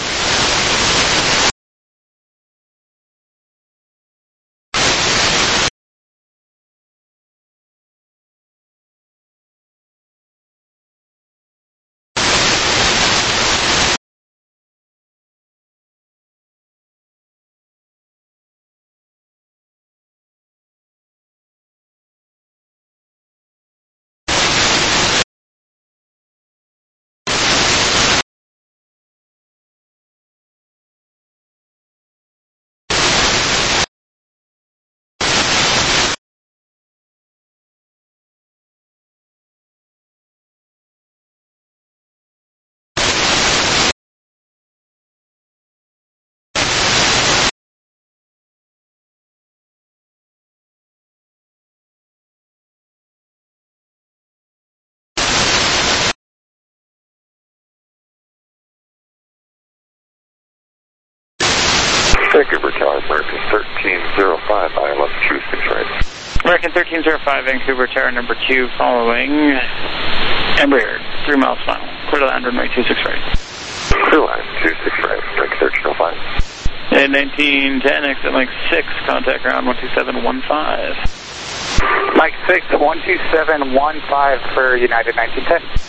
Vancouver Tower, American 1305, ILS 26 right. American 1305, Vancouver Tower number 2, following Embraer, 3 miles final, clear to land, runway 26 right. Clear line 26 right, American 1305. And 1910, exit link 6, contact ground 12715. Mike 6, 12715 for United 1910.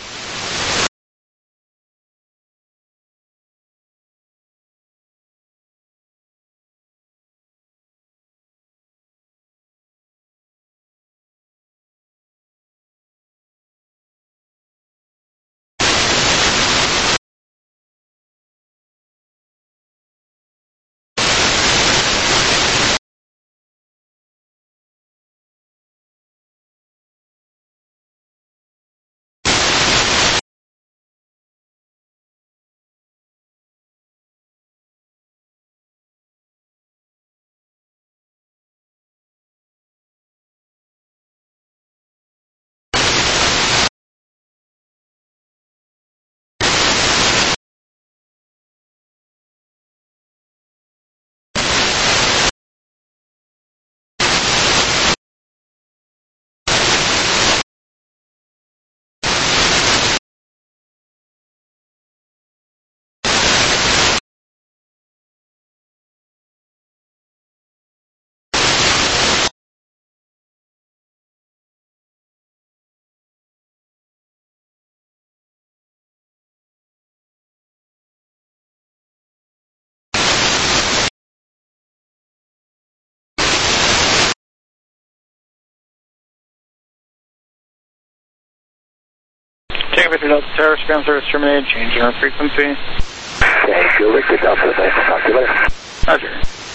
Take up your Delta Tower, ground service terminated, change in our frequency. Thank you, Richard Delta, thanks, talk to you later. Roger.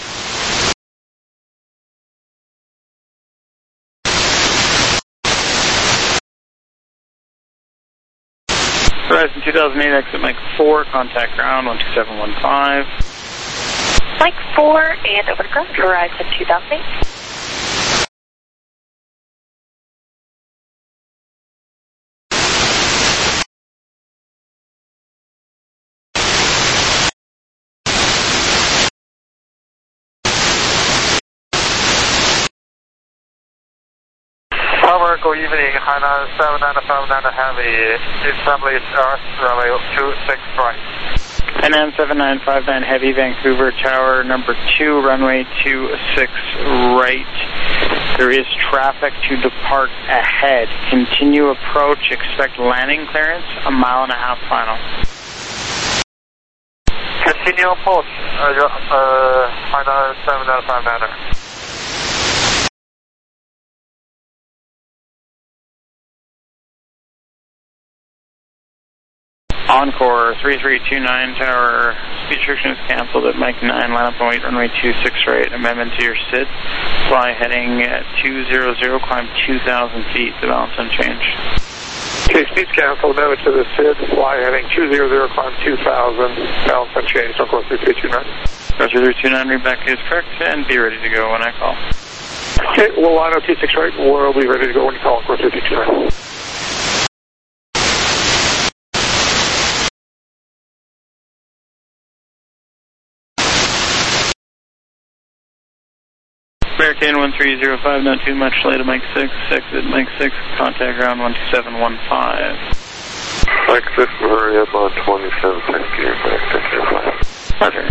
Horizon 2008, exit Mike 4, contact ground 12715. Mike 4 and over to ground, Horizon 2008. Tower, good evening, Hainan 7959 Heavy, Assembly Earth, runway 26 right. Hainan 7959 Heavy, Vancouver Tower, number 2, runway 26 right. There is traffic to depart ahead. Continue approach, expect landing clearance, 1.5 miles final. Continue approach, Hainan 7959. Encore 3329 Tower, speed restriction is canceled at Mike 9, line up and wait, runway 26 right, amendment to your SID, fly heading at 200, climb 2,000 feet, the balance unchanged. Okay, speed's canceled, amendment to the SID, fly heading 200, climb 2,000, balance unchanged, Encore 3329. Roger 329, read back is correct, and be ready to go when I call. Okay, we'll line up 26 right, we'll be ready to go when you call, Encore 3329. American 1305, not too much later, Mike 6, exit Mike 6, contact ground 12715. Mike 6, hurry up on 27, thank you, Mike 605. Roger.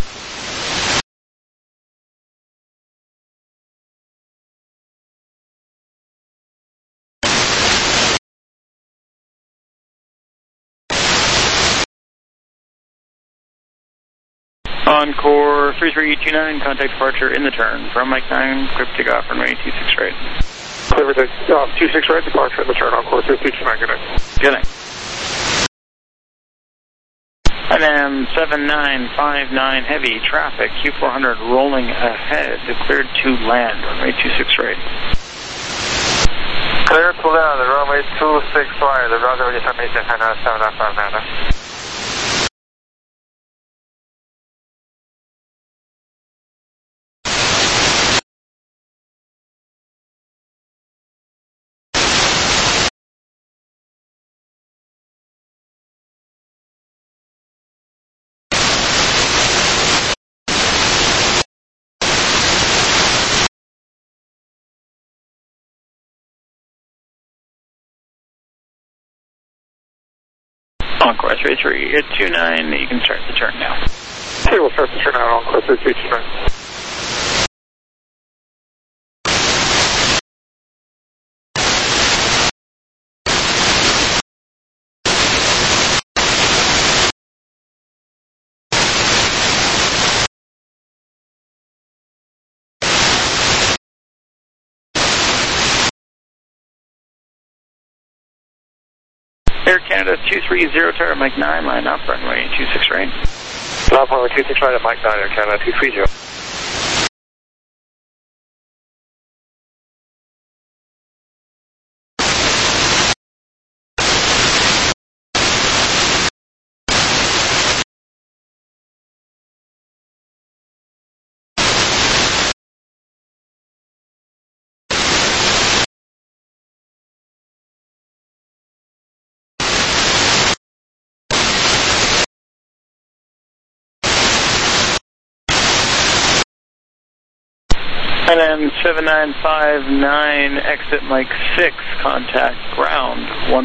Encore 3329, contact departure in the turn from Mike 9, clear for takeoff, runway 26 right. Clear for takeoff, 26 right, departure in the turn, Encore 3329, good night. Good night. INAM 7959 heavy, traffic, Q400 rolling ahead, cleared to land, runway 26 right. Clear to land, runway 26 right, the route information, Hainan 7959. Encore 3329, you can start the turn now. Okay, we'll start the turn out, Encore 3329. Air Canada 230 Tower, Mike 9, line up, runway 26 right. Line runway 26 right at Mike 9, Air Canada 230. And then 7959, exit Mike 6, contact ground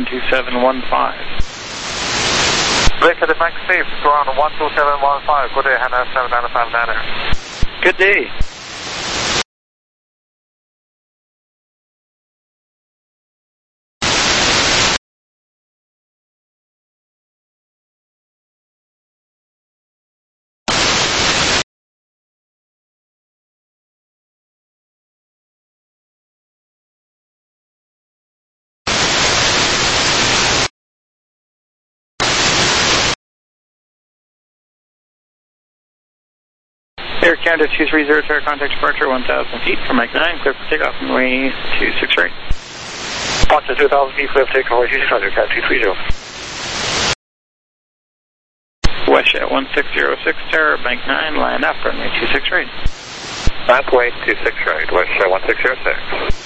12715. Exit Mike 6, ground 12715. Good day, Hannah 7959. Good day. Air Canada 230 Tower, contact departure 1,000 feet from Mike 9, clear for takeoff on way 26 right. Departure 2,000 feet, clear for takeoff, 26 right, Air Canada 230. West at 1606 Tower, Mike 9, line up, runway 26 right. Runway 26 right, West 1606.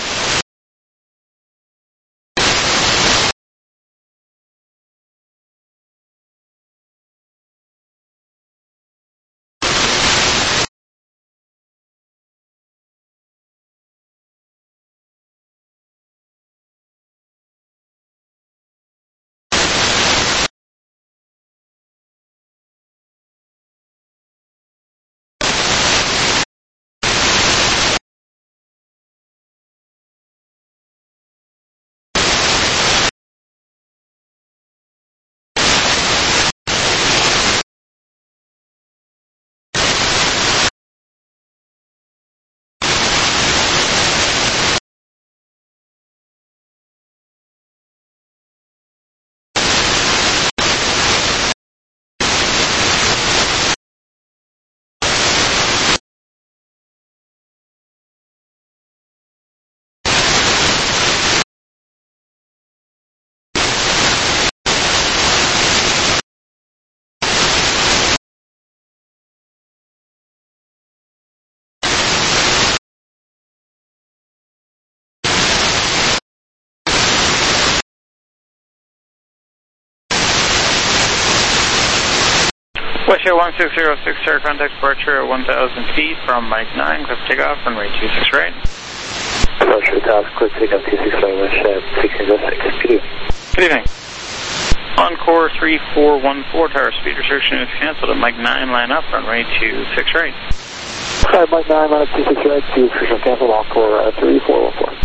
West Air 1606 Tower, contact departure at 1,000 feet from Mike 9, clear for takeoff, runway 26 right. Departure task, clear takeoff 26 right, West 1606. Good evening. Good evening. Encore 3414 Tower, speed restriction is canceled at Mike 9, line up, runway 26 right. Hi, Mike 9, line up 26 right, speed restriction canceled, Encore 3414.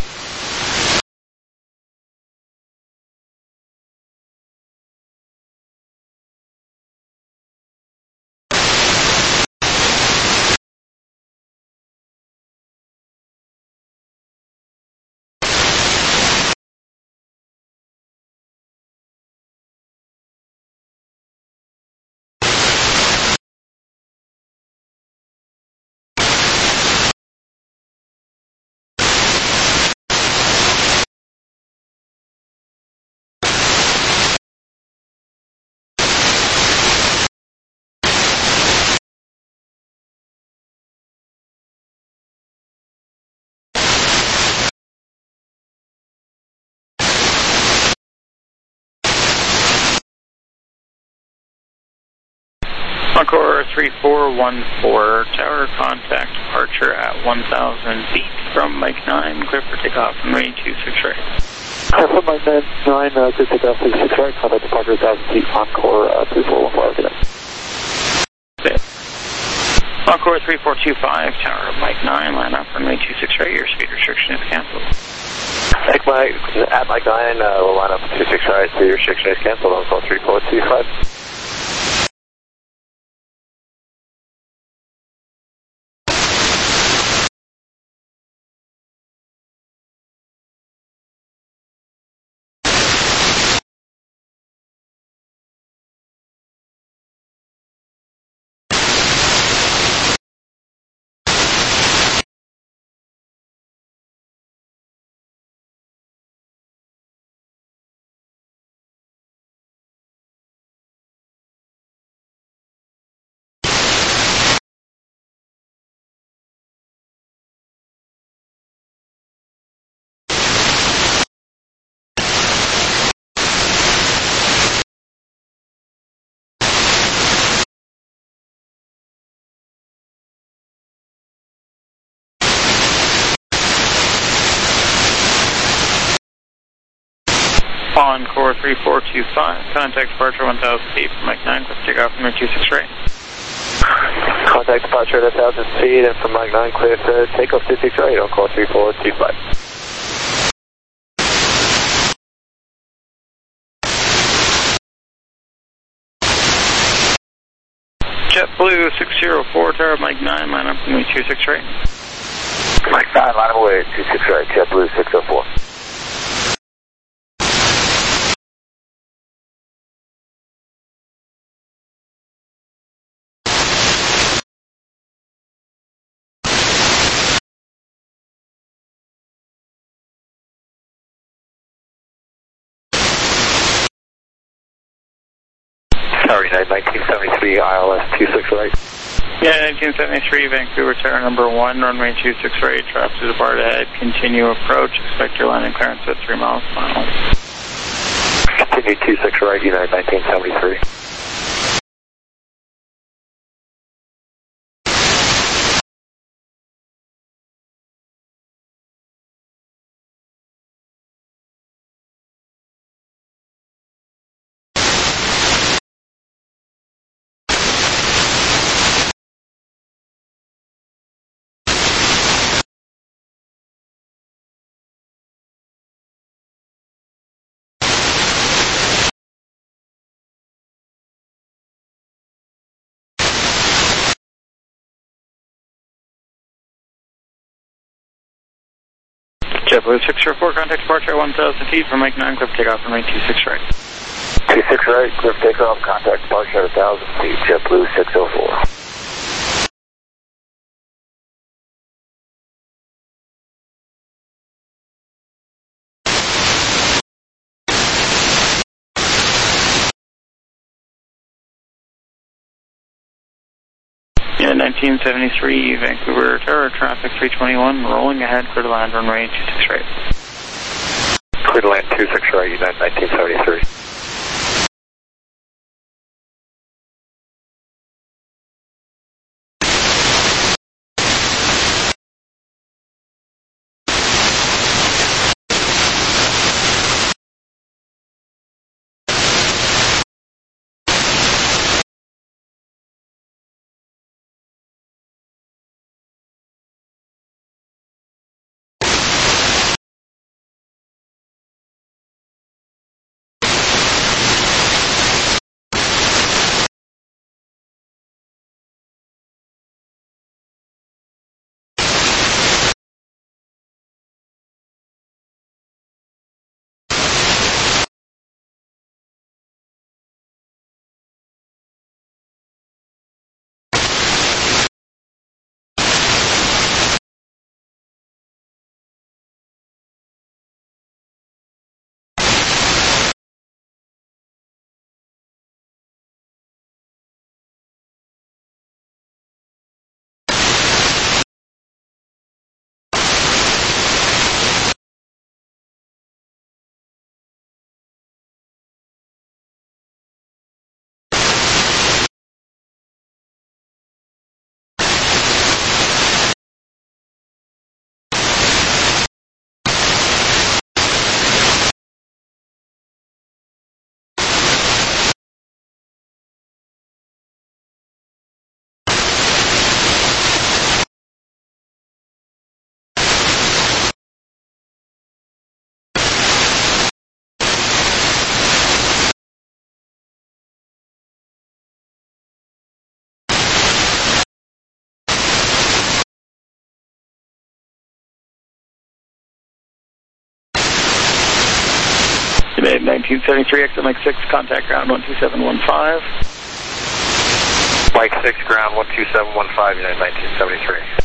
Encore 3414 Tower, contact departure at 1,000 feet from Mike 9, clear for takeoff, runway 26 right. From Mike 9, clear takeoff 26 right, contact departure 1,000 feet, Encore 3414. Good. Encore 3425 Tower, Mike 9, line up, runway 26 right, your speed restriction is canceled. At Mike 9, we'll line up 26 right, so your restriction is canceled on call 3425. Encore 3425, contact departure 1000 feet from Mike 9, clear for takeoff from 26 right. Contact departure at 1000 feet and from Mike 9, clear for takeoff 26 right, on call 3425. JetBlue 604, Tower Mike 9, line up from 26 right. Mike 9, line away at 26 right, JetBlue 604. Tower United 1973, ILS 26 right. Yeah, 1973, Vancouver Tower number 1, runway 26 right, traffic to the bar ahead, continue approach, expect your landing clearance at 3 miles final. Continue 26 right, United 1973. JetBlue 604, contact departure at 1000 feet from Mike 9, clear for takeoff from 26 right. 26 right, clear for takeoff, contact departure at 1000 feet, JetBlue 604. Yeah, 1973, Vancouver Tower, traffic 321, rolling ahead, clear to land, runway 26 right. Clear to land 26 right, United 1973. United 1973, exit Mike 6, contact ground 12715. Mike 6, ground 12715, United 1973.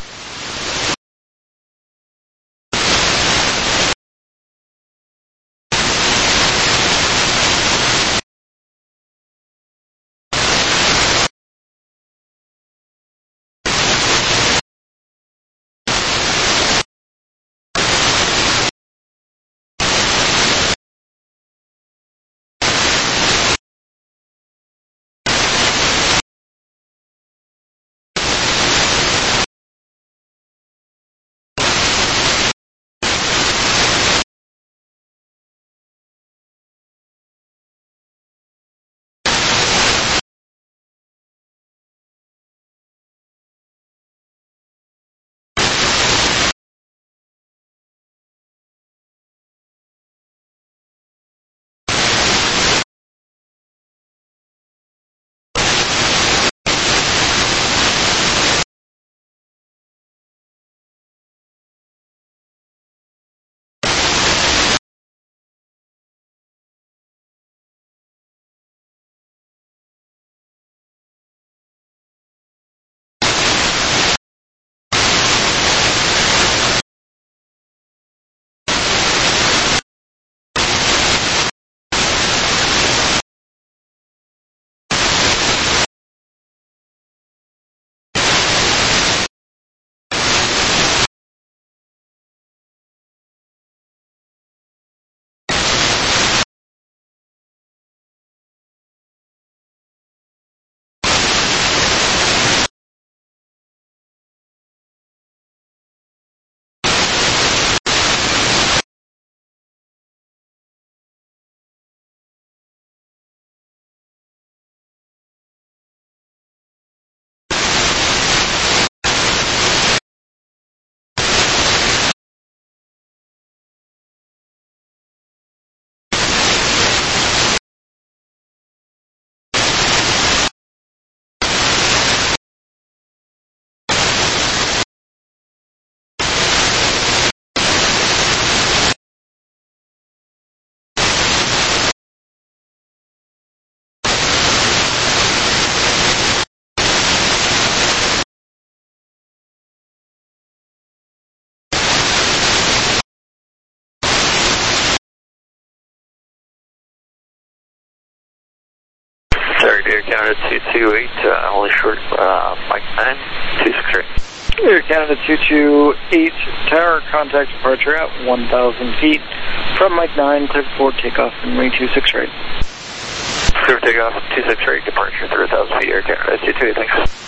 Sorry, Air Canada 228, only short, Mike 9, 263. Air Canada 228, tower contact departure at 1,000 feet from Mike 9, clear for takeoff and runway 26 right. Clear for takeoff, 26 right, departure 3,000 feet, Air Canada 228, thanks.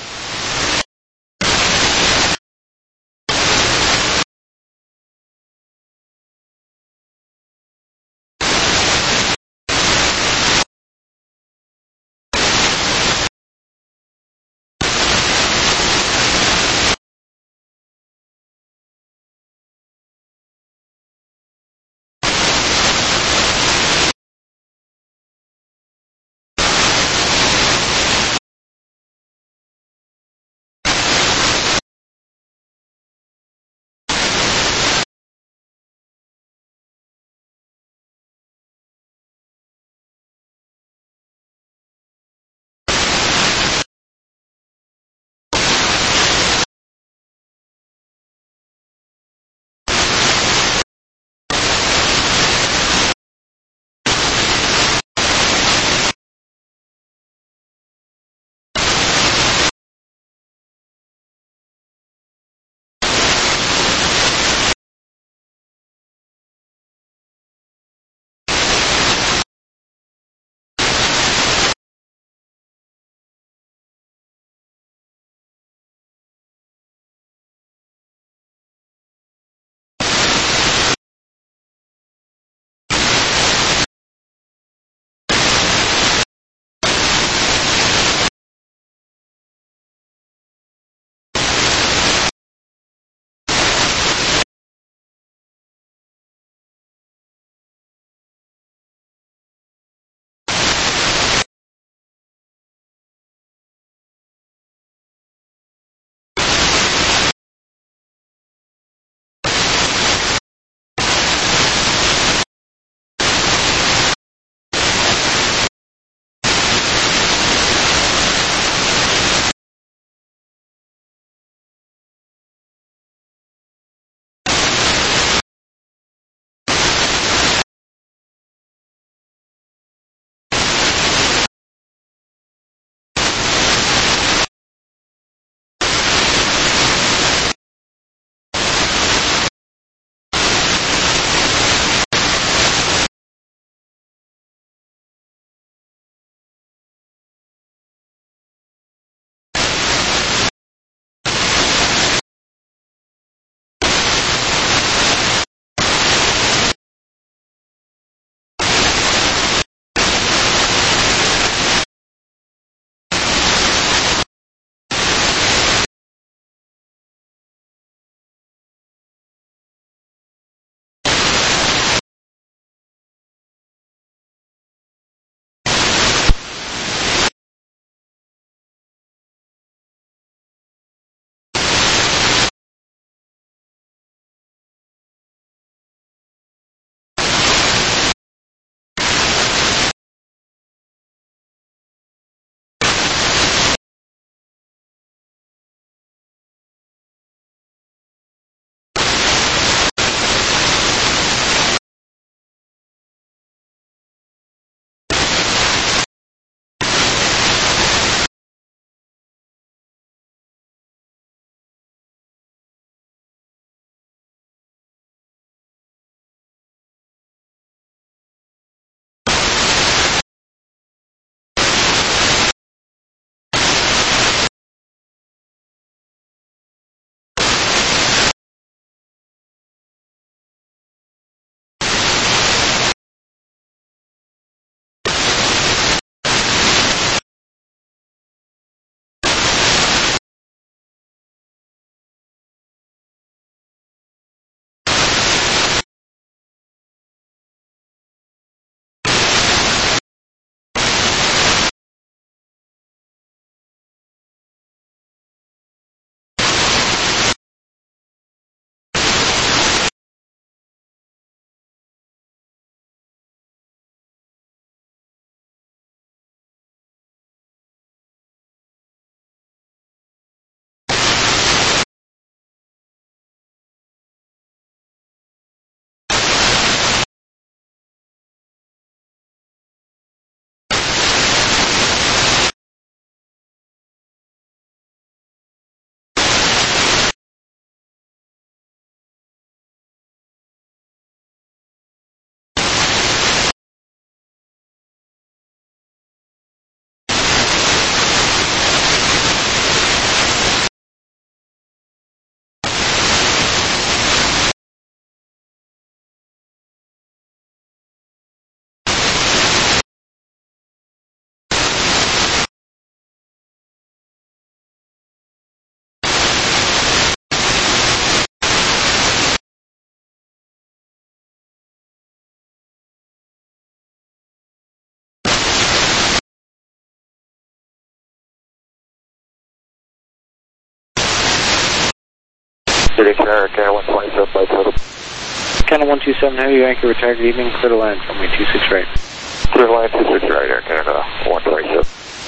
City Carrier, Canada 127 by total. Canada 127, heavy anchor, retired, good evening, clear to land, runway 26 right. Clear line 26 right, Air Canada 127.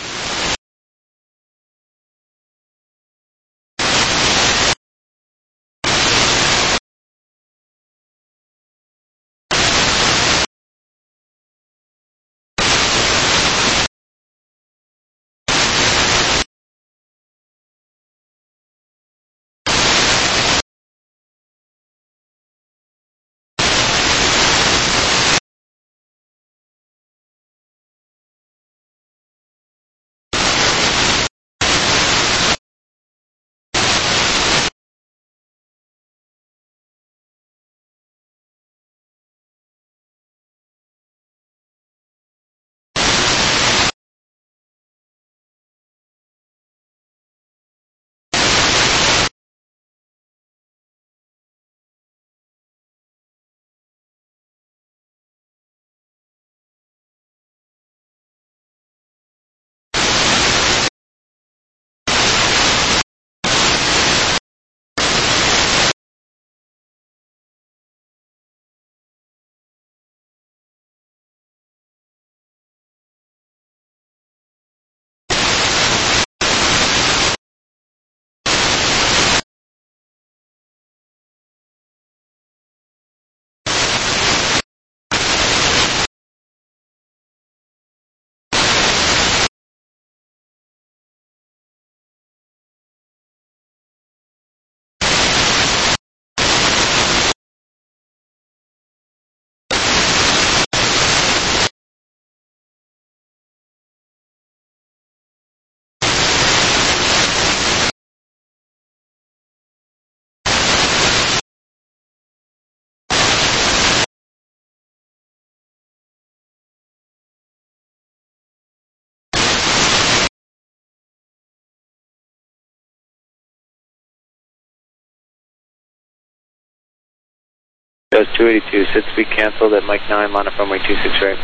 Does 282, sit speed canceled at Mike 9, line up runway 26 right.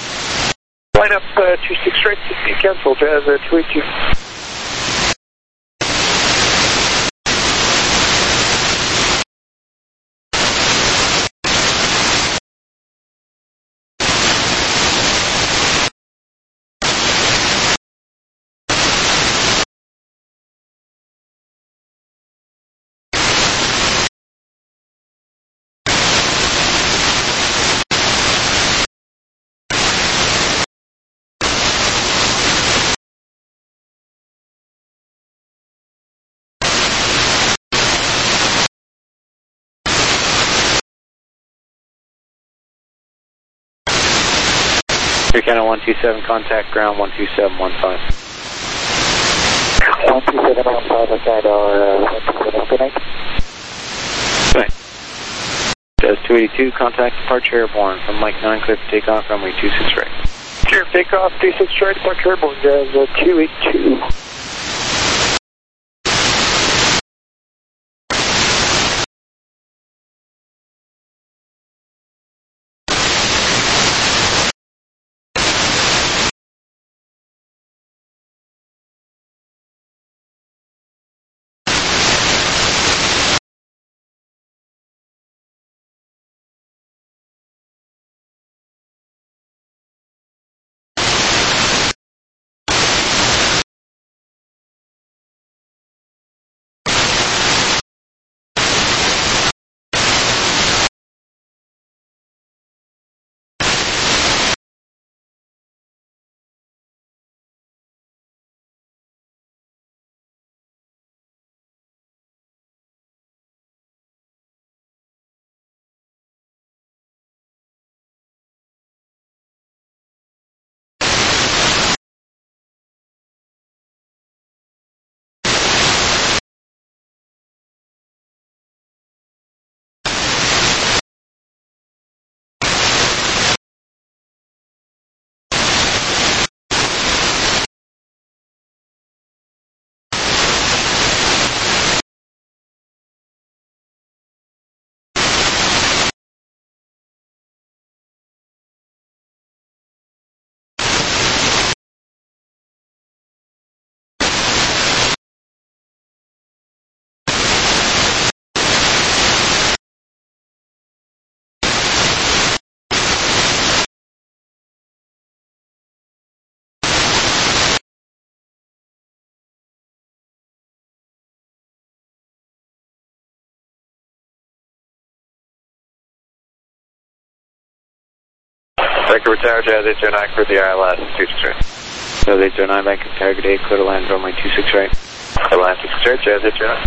Line up 26 right, speed cancel, Jazz 282. Air Canada 127, contact ground 12715. 12715, outside our 127, good night. Good night. Does 282, contact departure airborne from Mike 9, clear for takeoff, runway 26 right. Clear takeoff, 26 right, departure airborne, Jazz 282. Vancouver Tower, Jazz 809 for the ILS 26 right. Jazz 809, Vancouver Tower, good day, clear to land, runway 26 right. ILS 26 right, Jazz 809.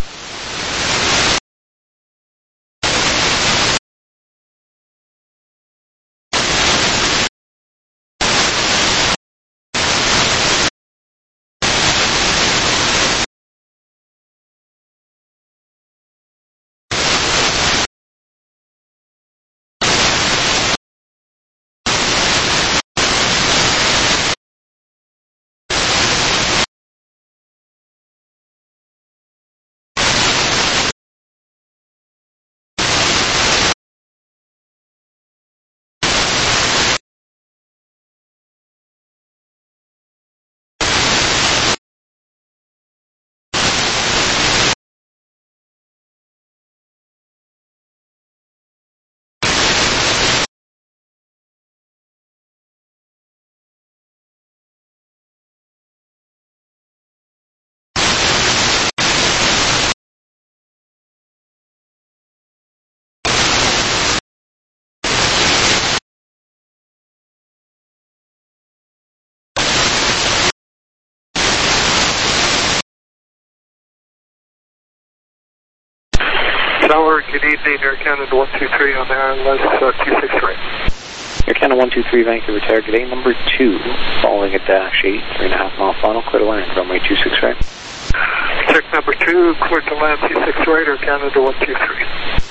Tower, good evening, Air Canada 123 on the ILS 26 right. Air Canada 123, Vancouver Tower, good day, number 2, following a dash 8, 3.5 mile final, clear to land, runway 26 right. Check number 2, clear to land 26 right, Air Canada 123.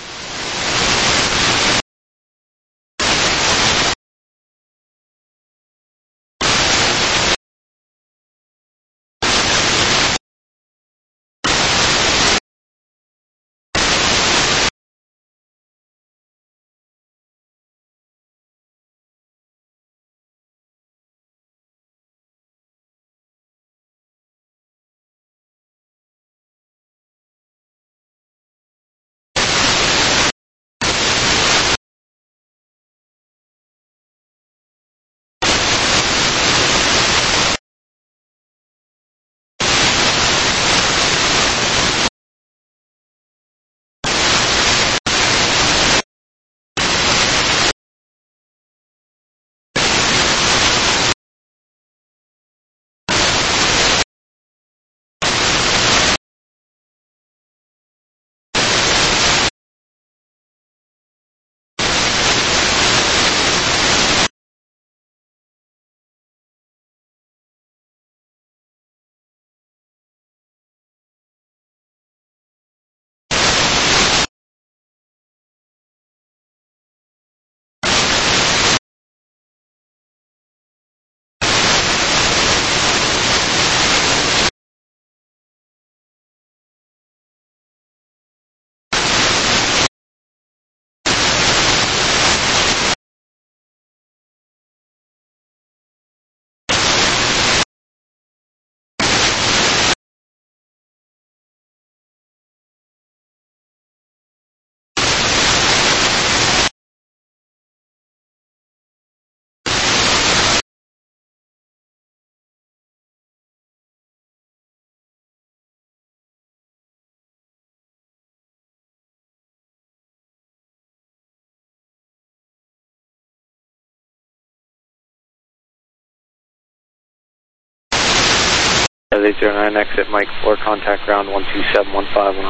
Jazz 809, exit Mike 4, contact ground 12715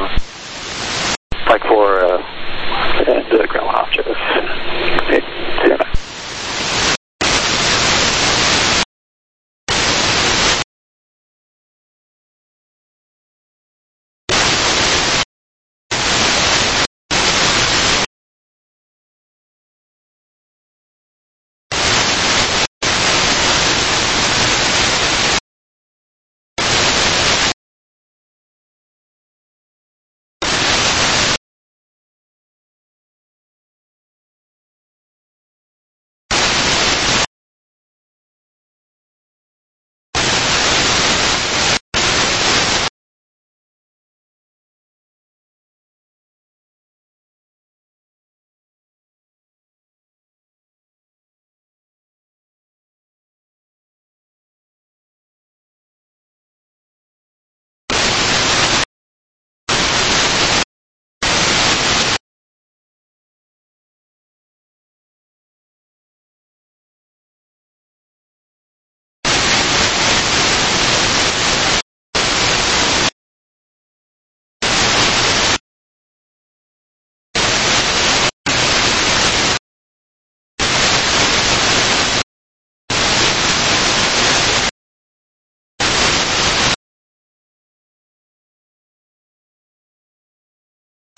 off. Mike 4, and ground 1 off, Jazz 809.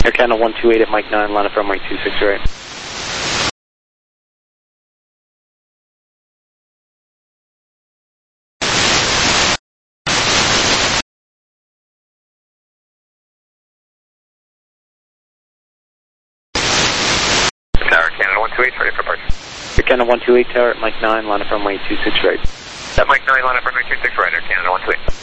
Air Canada 128 at Mike 9, line up runway 26 right. Tower Canada 128, ready for departure. Air Canada 128 tower at Mike 9, line up runway 26 right. At Mike 9, line up runway 26 right, Air Canada 128.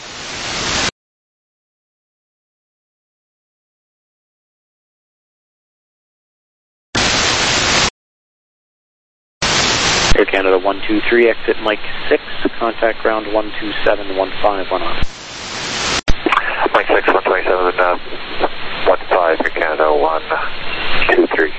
Air Canada 123, exit Mike 6, contact ground 12715, 1 off. Mike 6, 127, 15, Air Canada 123.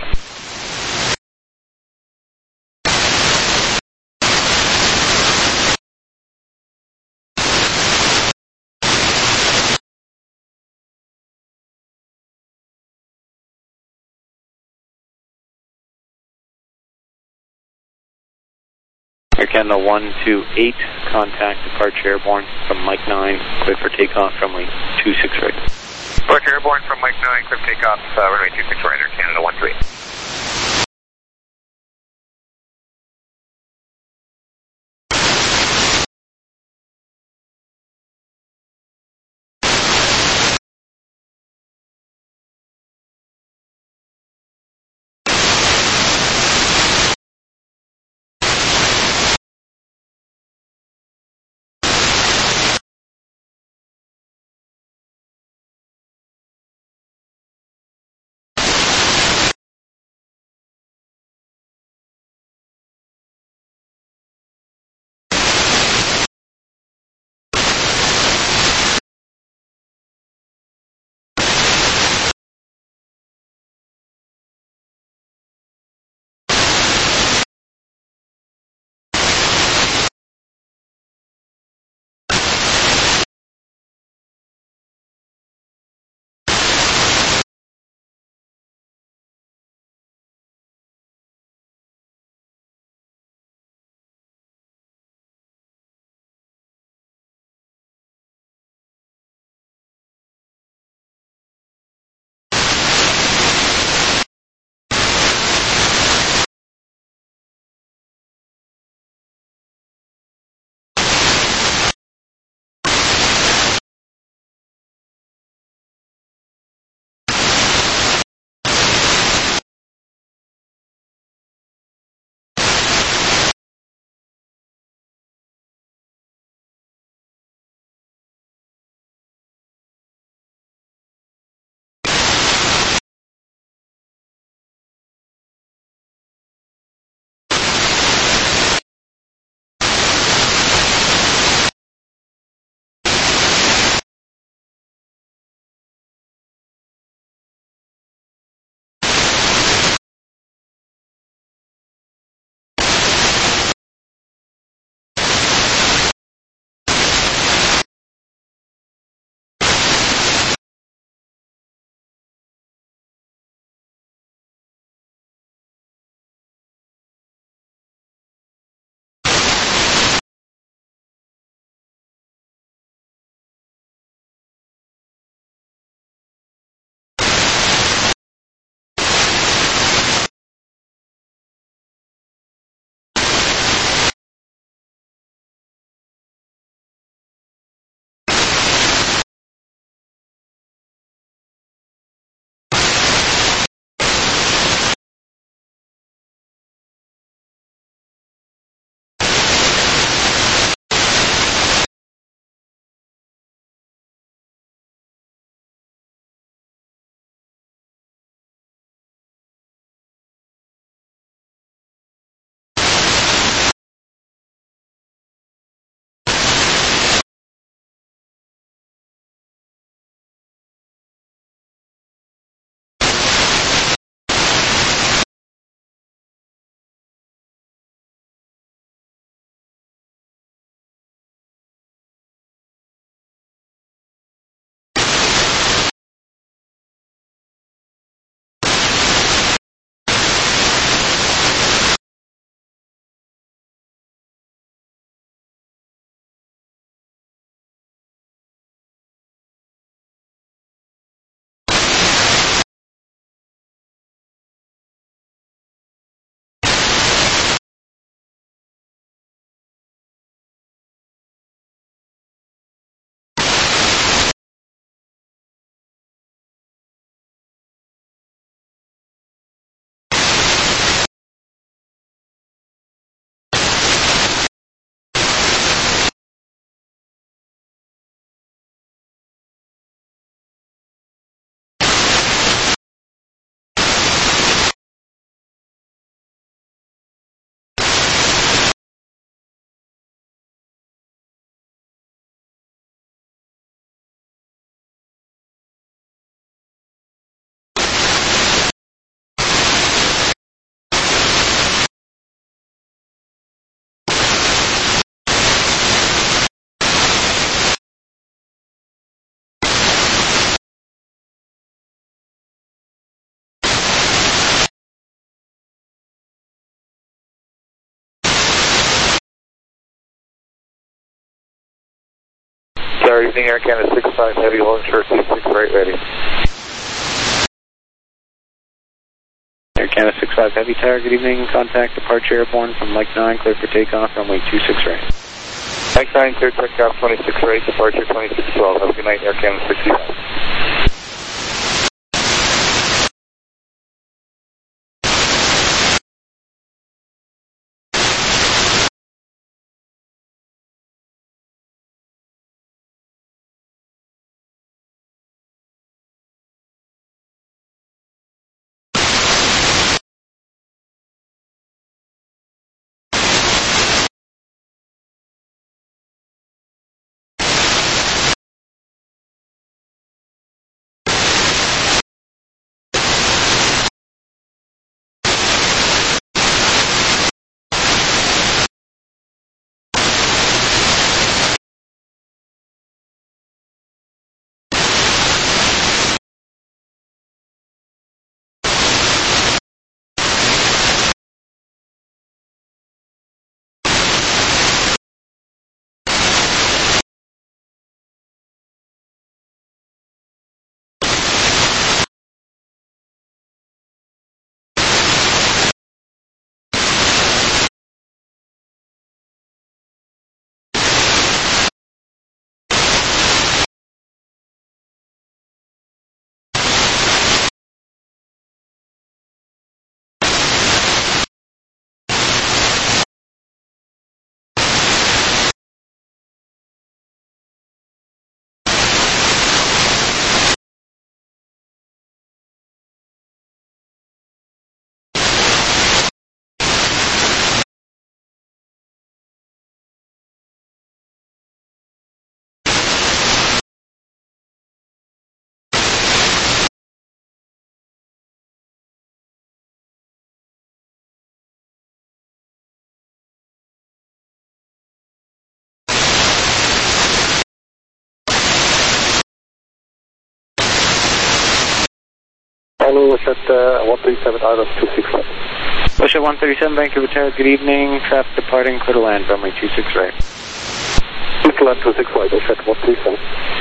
Air Canada 128, contact departure airborne from Mike 9, clear for takeoff, runway 26 right. Departure airborne from Mike 9, clear for takeoff, runway 26 right, Air Canada 128. Star, evening, Air Canada 65 Heavy, holding short 26 right, ready. Air Canada 65 Heavy Tower, good evening. Contact departure airborne from Mike 9, clear for takeoff, runway 26 right. Mike 9, clear takeoff 26 right, departure 2612. Have a good night, Air Canada 65. Hello, was at 137 out of 265. Bush at 137, Vancouver Tower, good evening. Traffic departing, clear to land, runway 26 right. Clear to land 26 right, Bush at 137.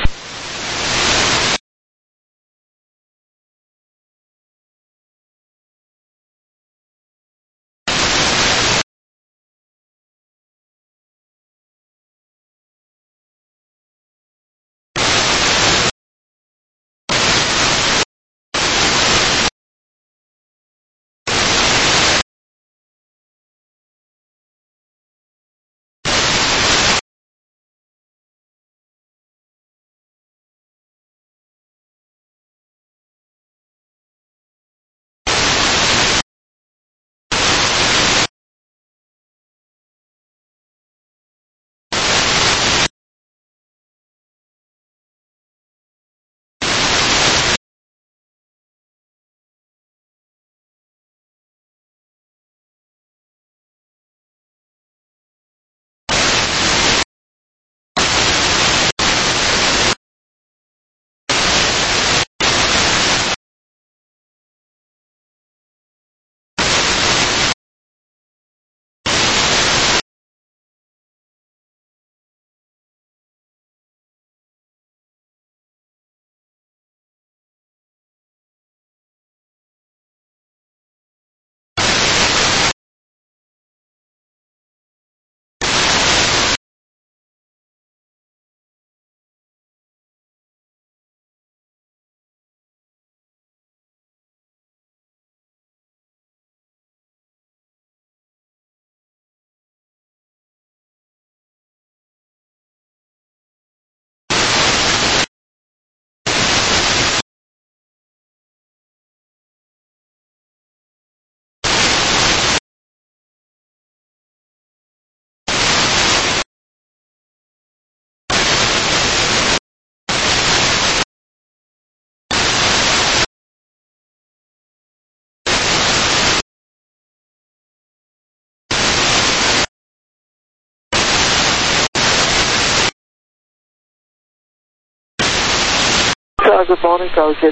Good morning, Caljet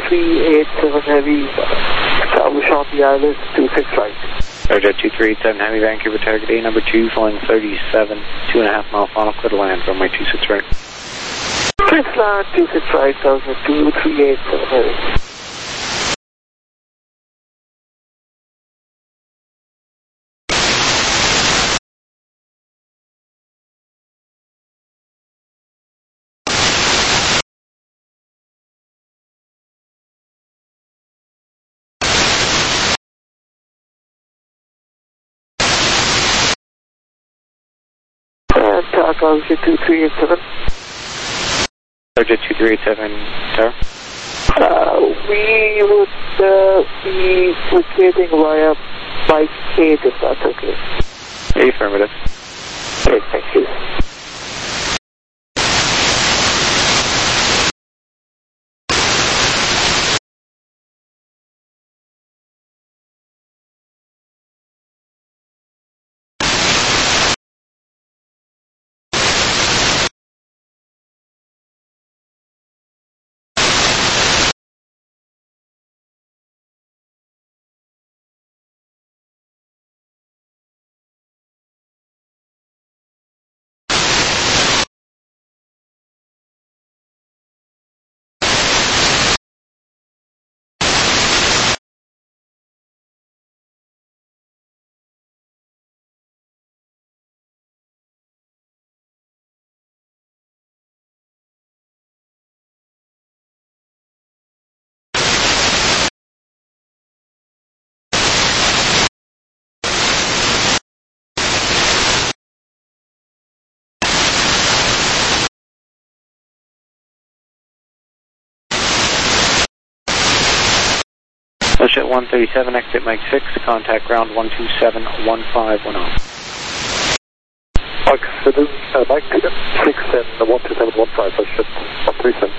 2387 Heavy, establish on the ILS 26 right. Caljet 2387 Heavy, Vancouver Target A number 2, flying 37, 2.5 mile final, clear to land, runway 26 right. Frisland 26 right, 2387 heavy. And Tower Oscar 2387. Roger 2387, Tower. We would be locating via Mike 8 if that's okay. Affirmative. Okay, thank you. Bullshit 137, exit Mike 6, contact ground 1271510. Mike 7, Mike 6 and 12715, bullshit 137.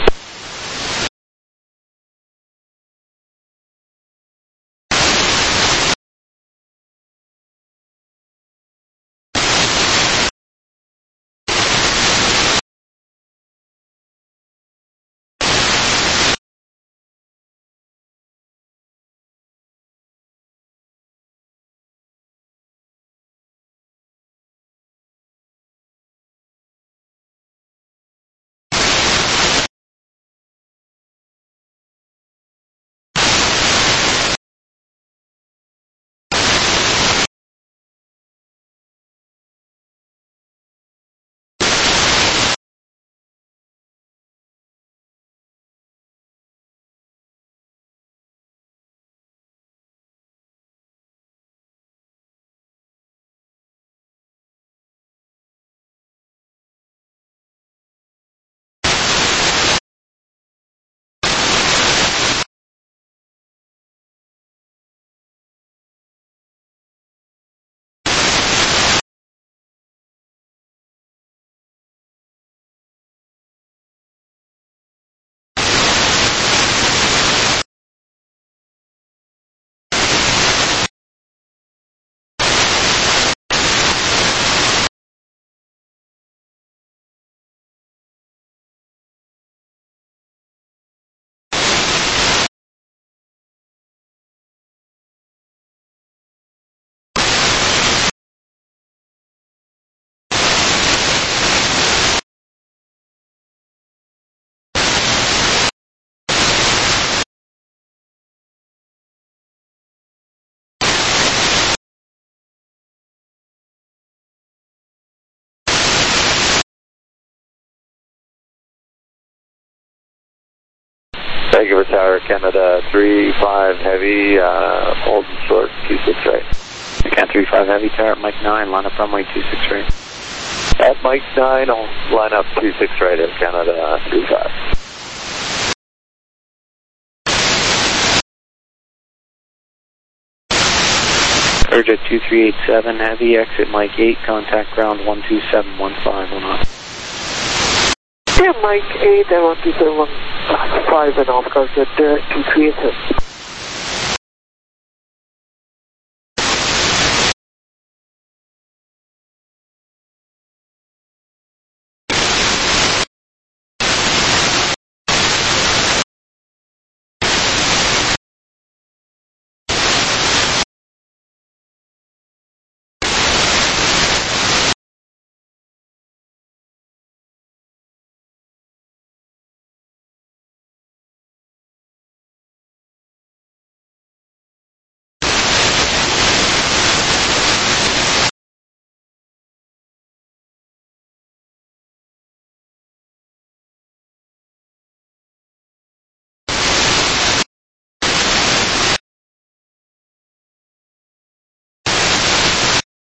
Thank you for Tower Canada 35 Heavy, hold short 26 right. Again 35 Heavy, Tower Mike 9, line up runway 26 right. At Mike 9, I'll line up 26 right at Canada 35. Urge at 2387 Heavy, exit Mike 8, contact ground 1271510. Yeah, Mike 8 and 12715 and off course at 2387.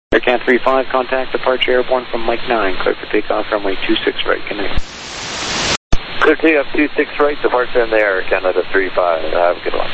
AirCan 35, contact departure airborne from Mike 9, clear for takeoff, runway 26 right, connect. Clear takeoff 26 right, departure in the air, Canada 35. Have a good one.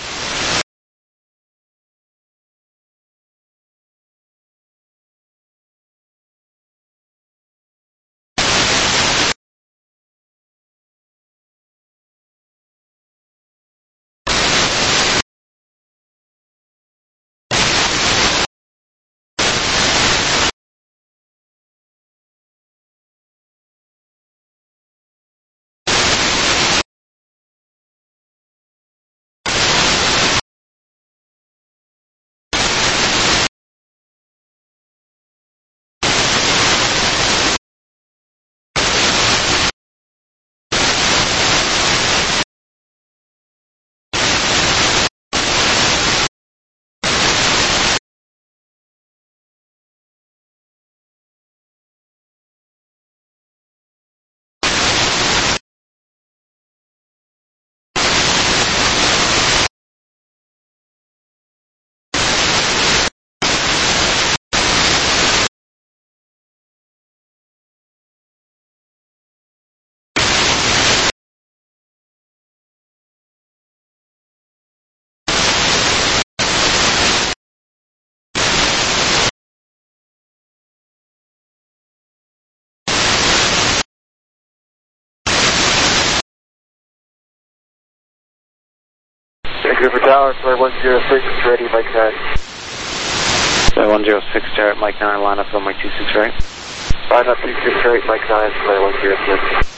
Vancouver Tower, Flight 106, ready, Mike 9. Flight 106, start at Mike 9, line up runway 26 right. Line up 26 right, Mike 9, Flight 106.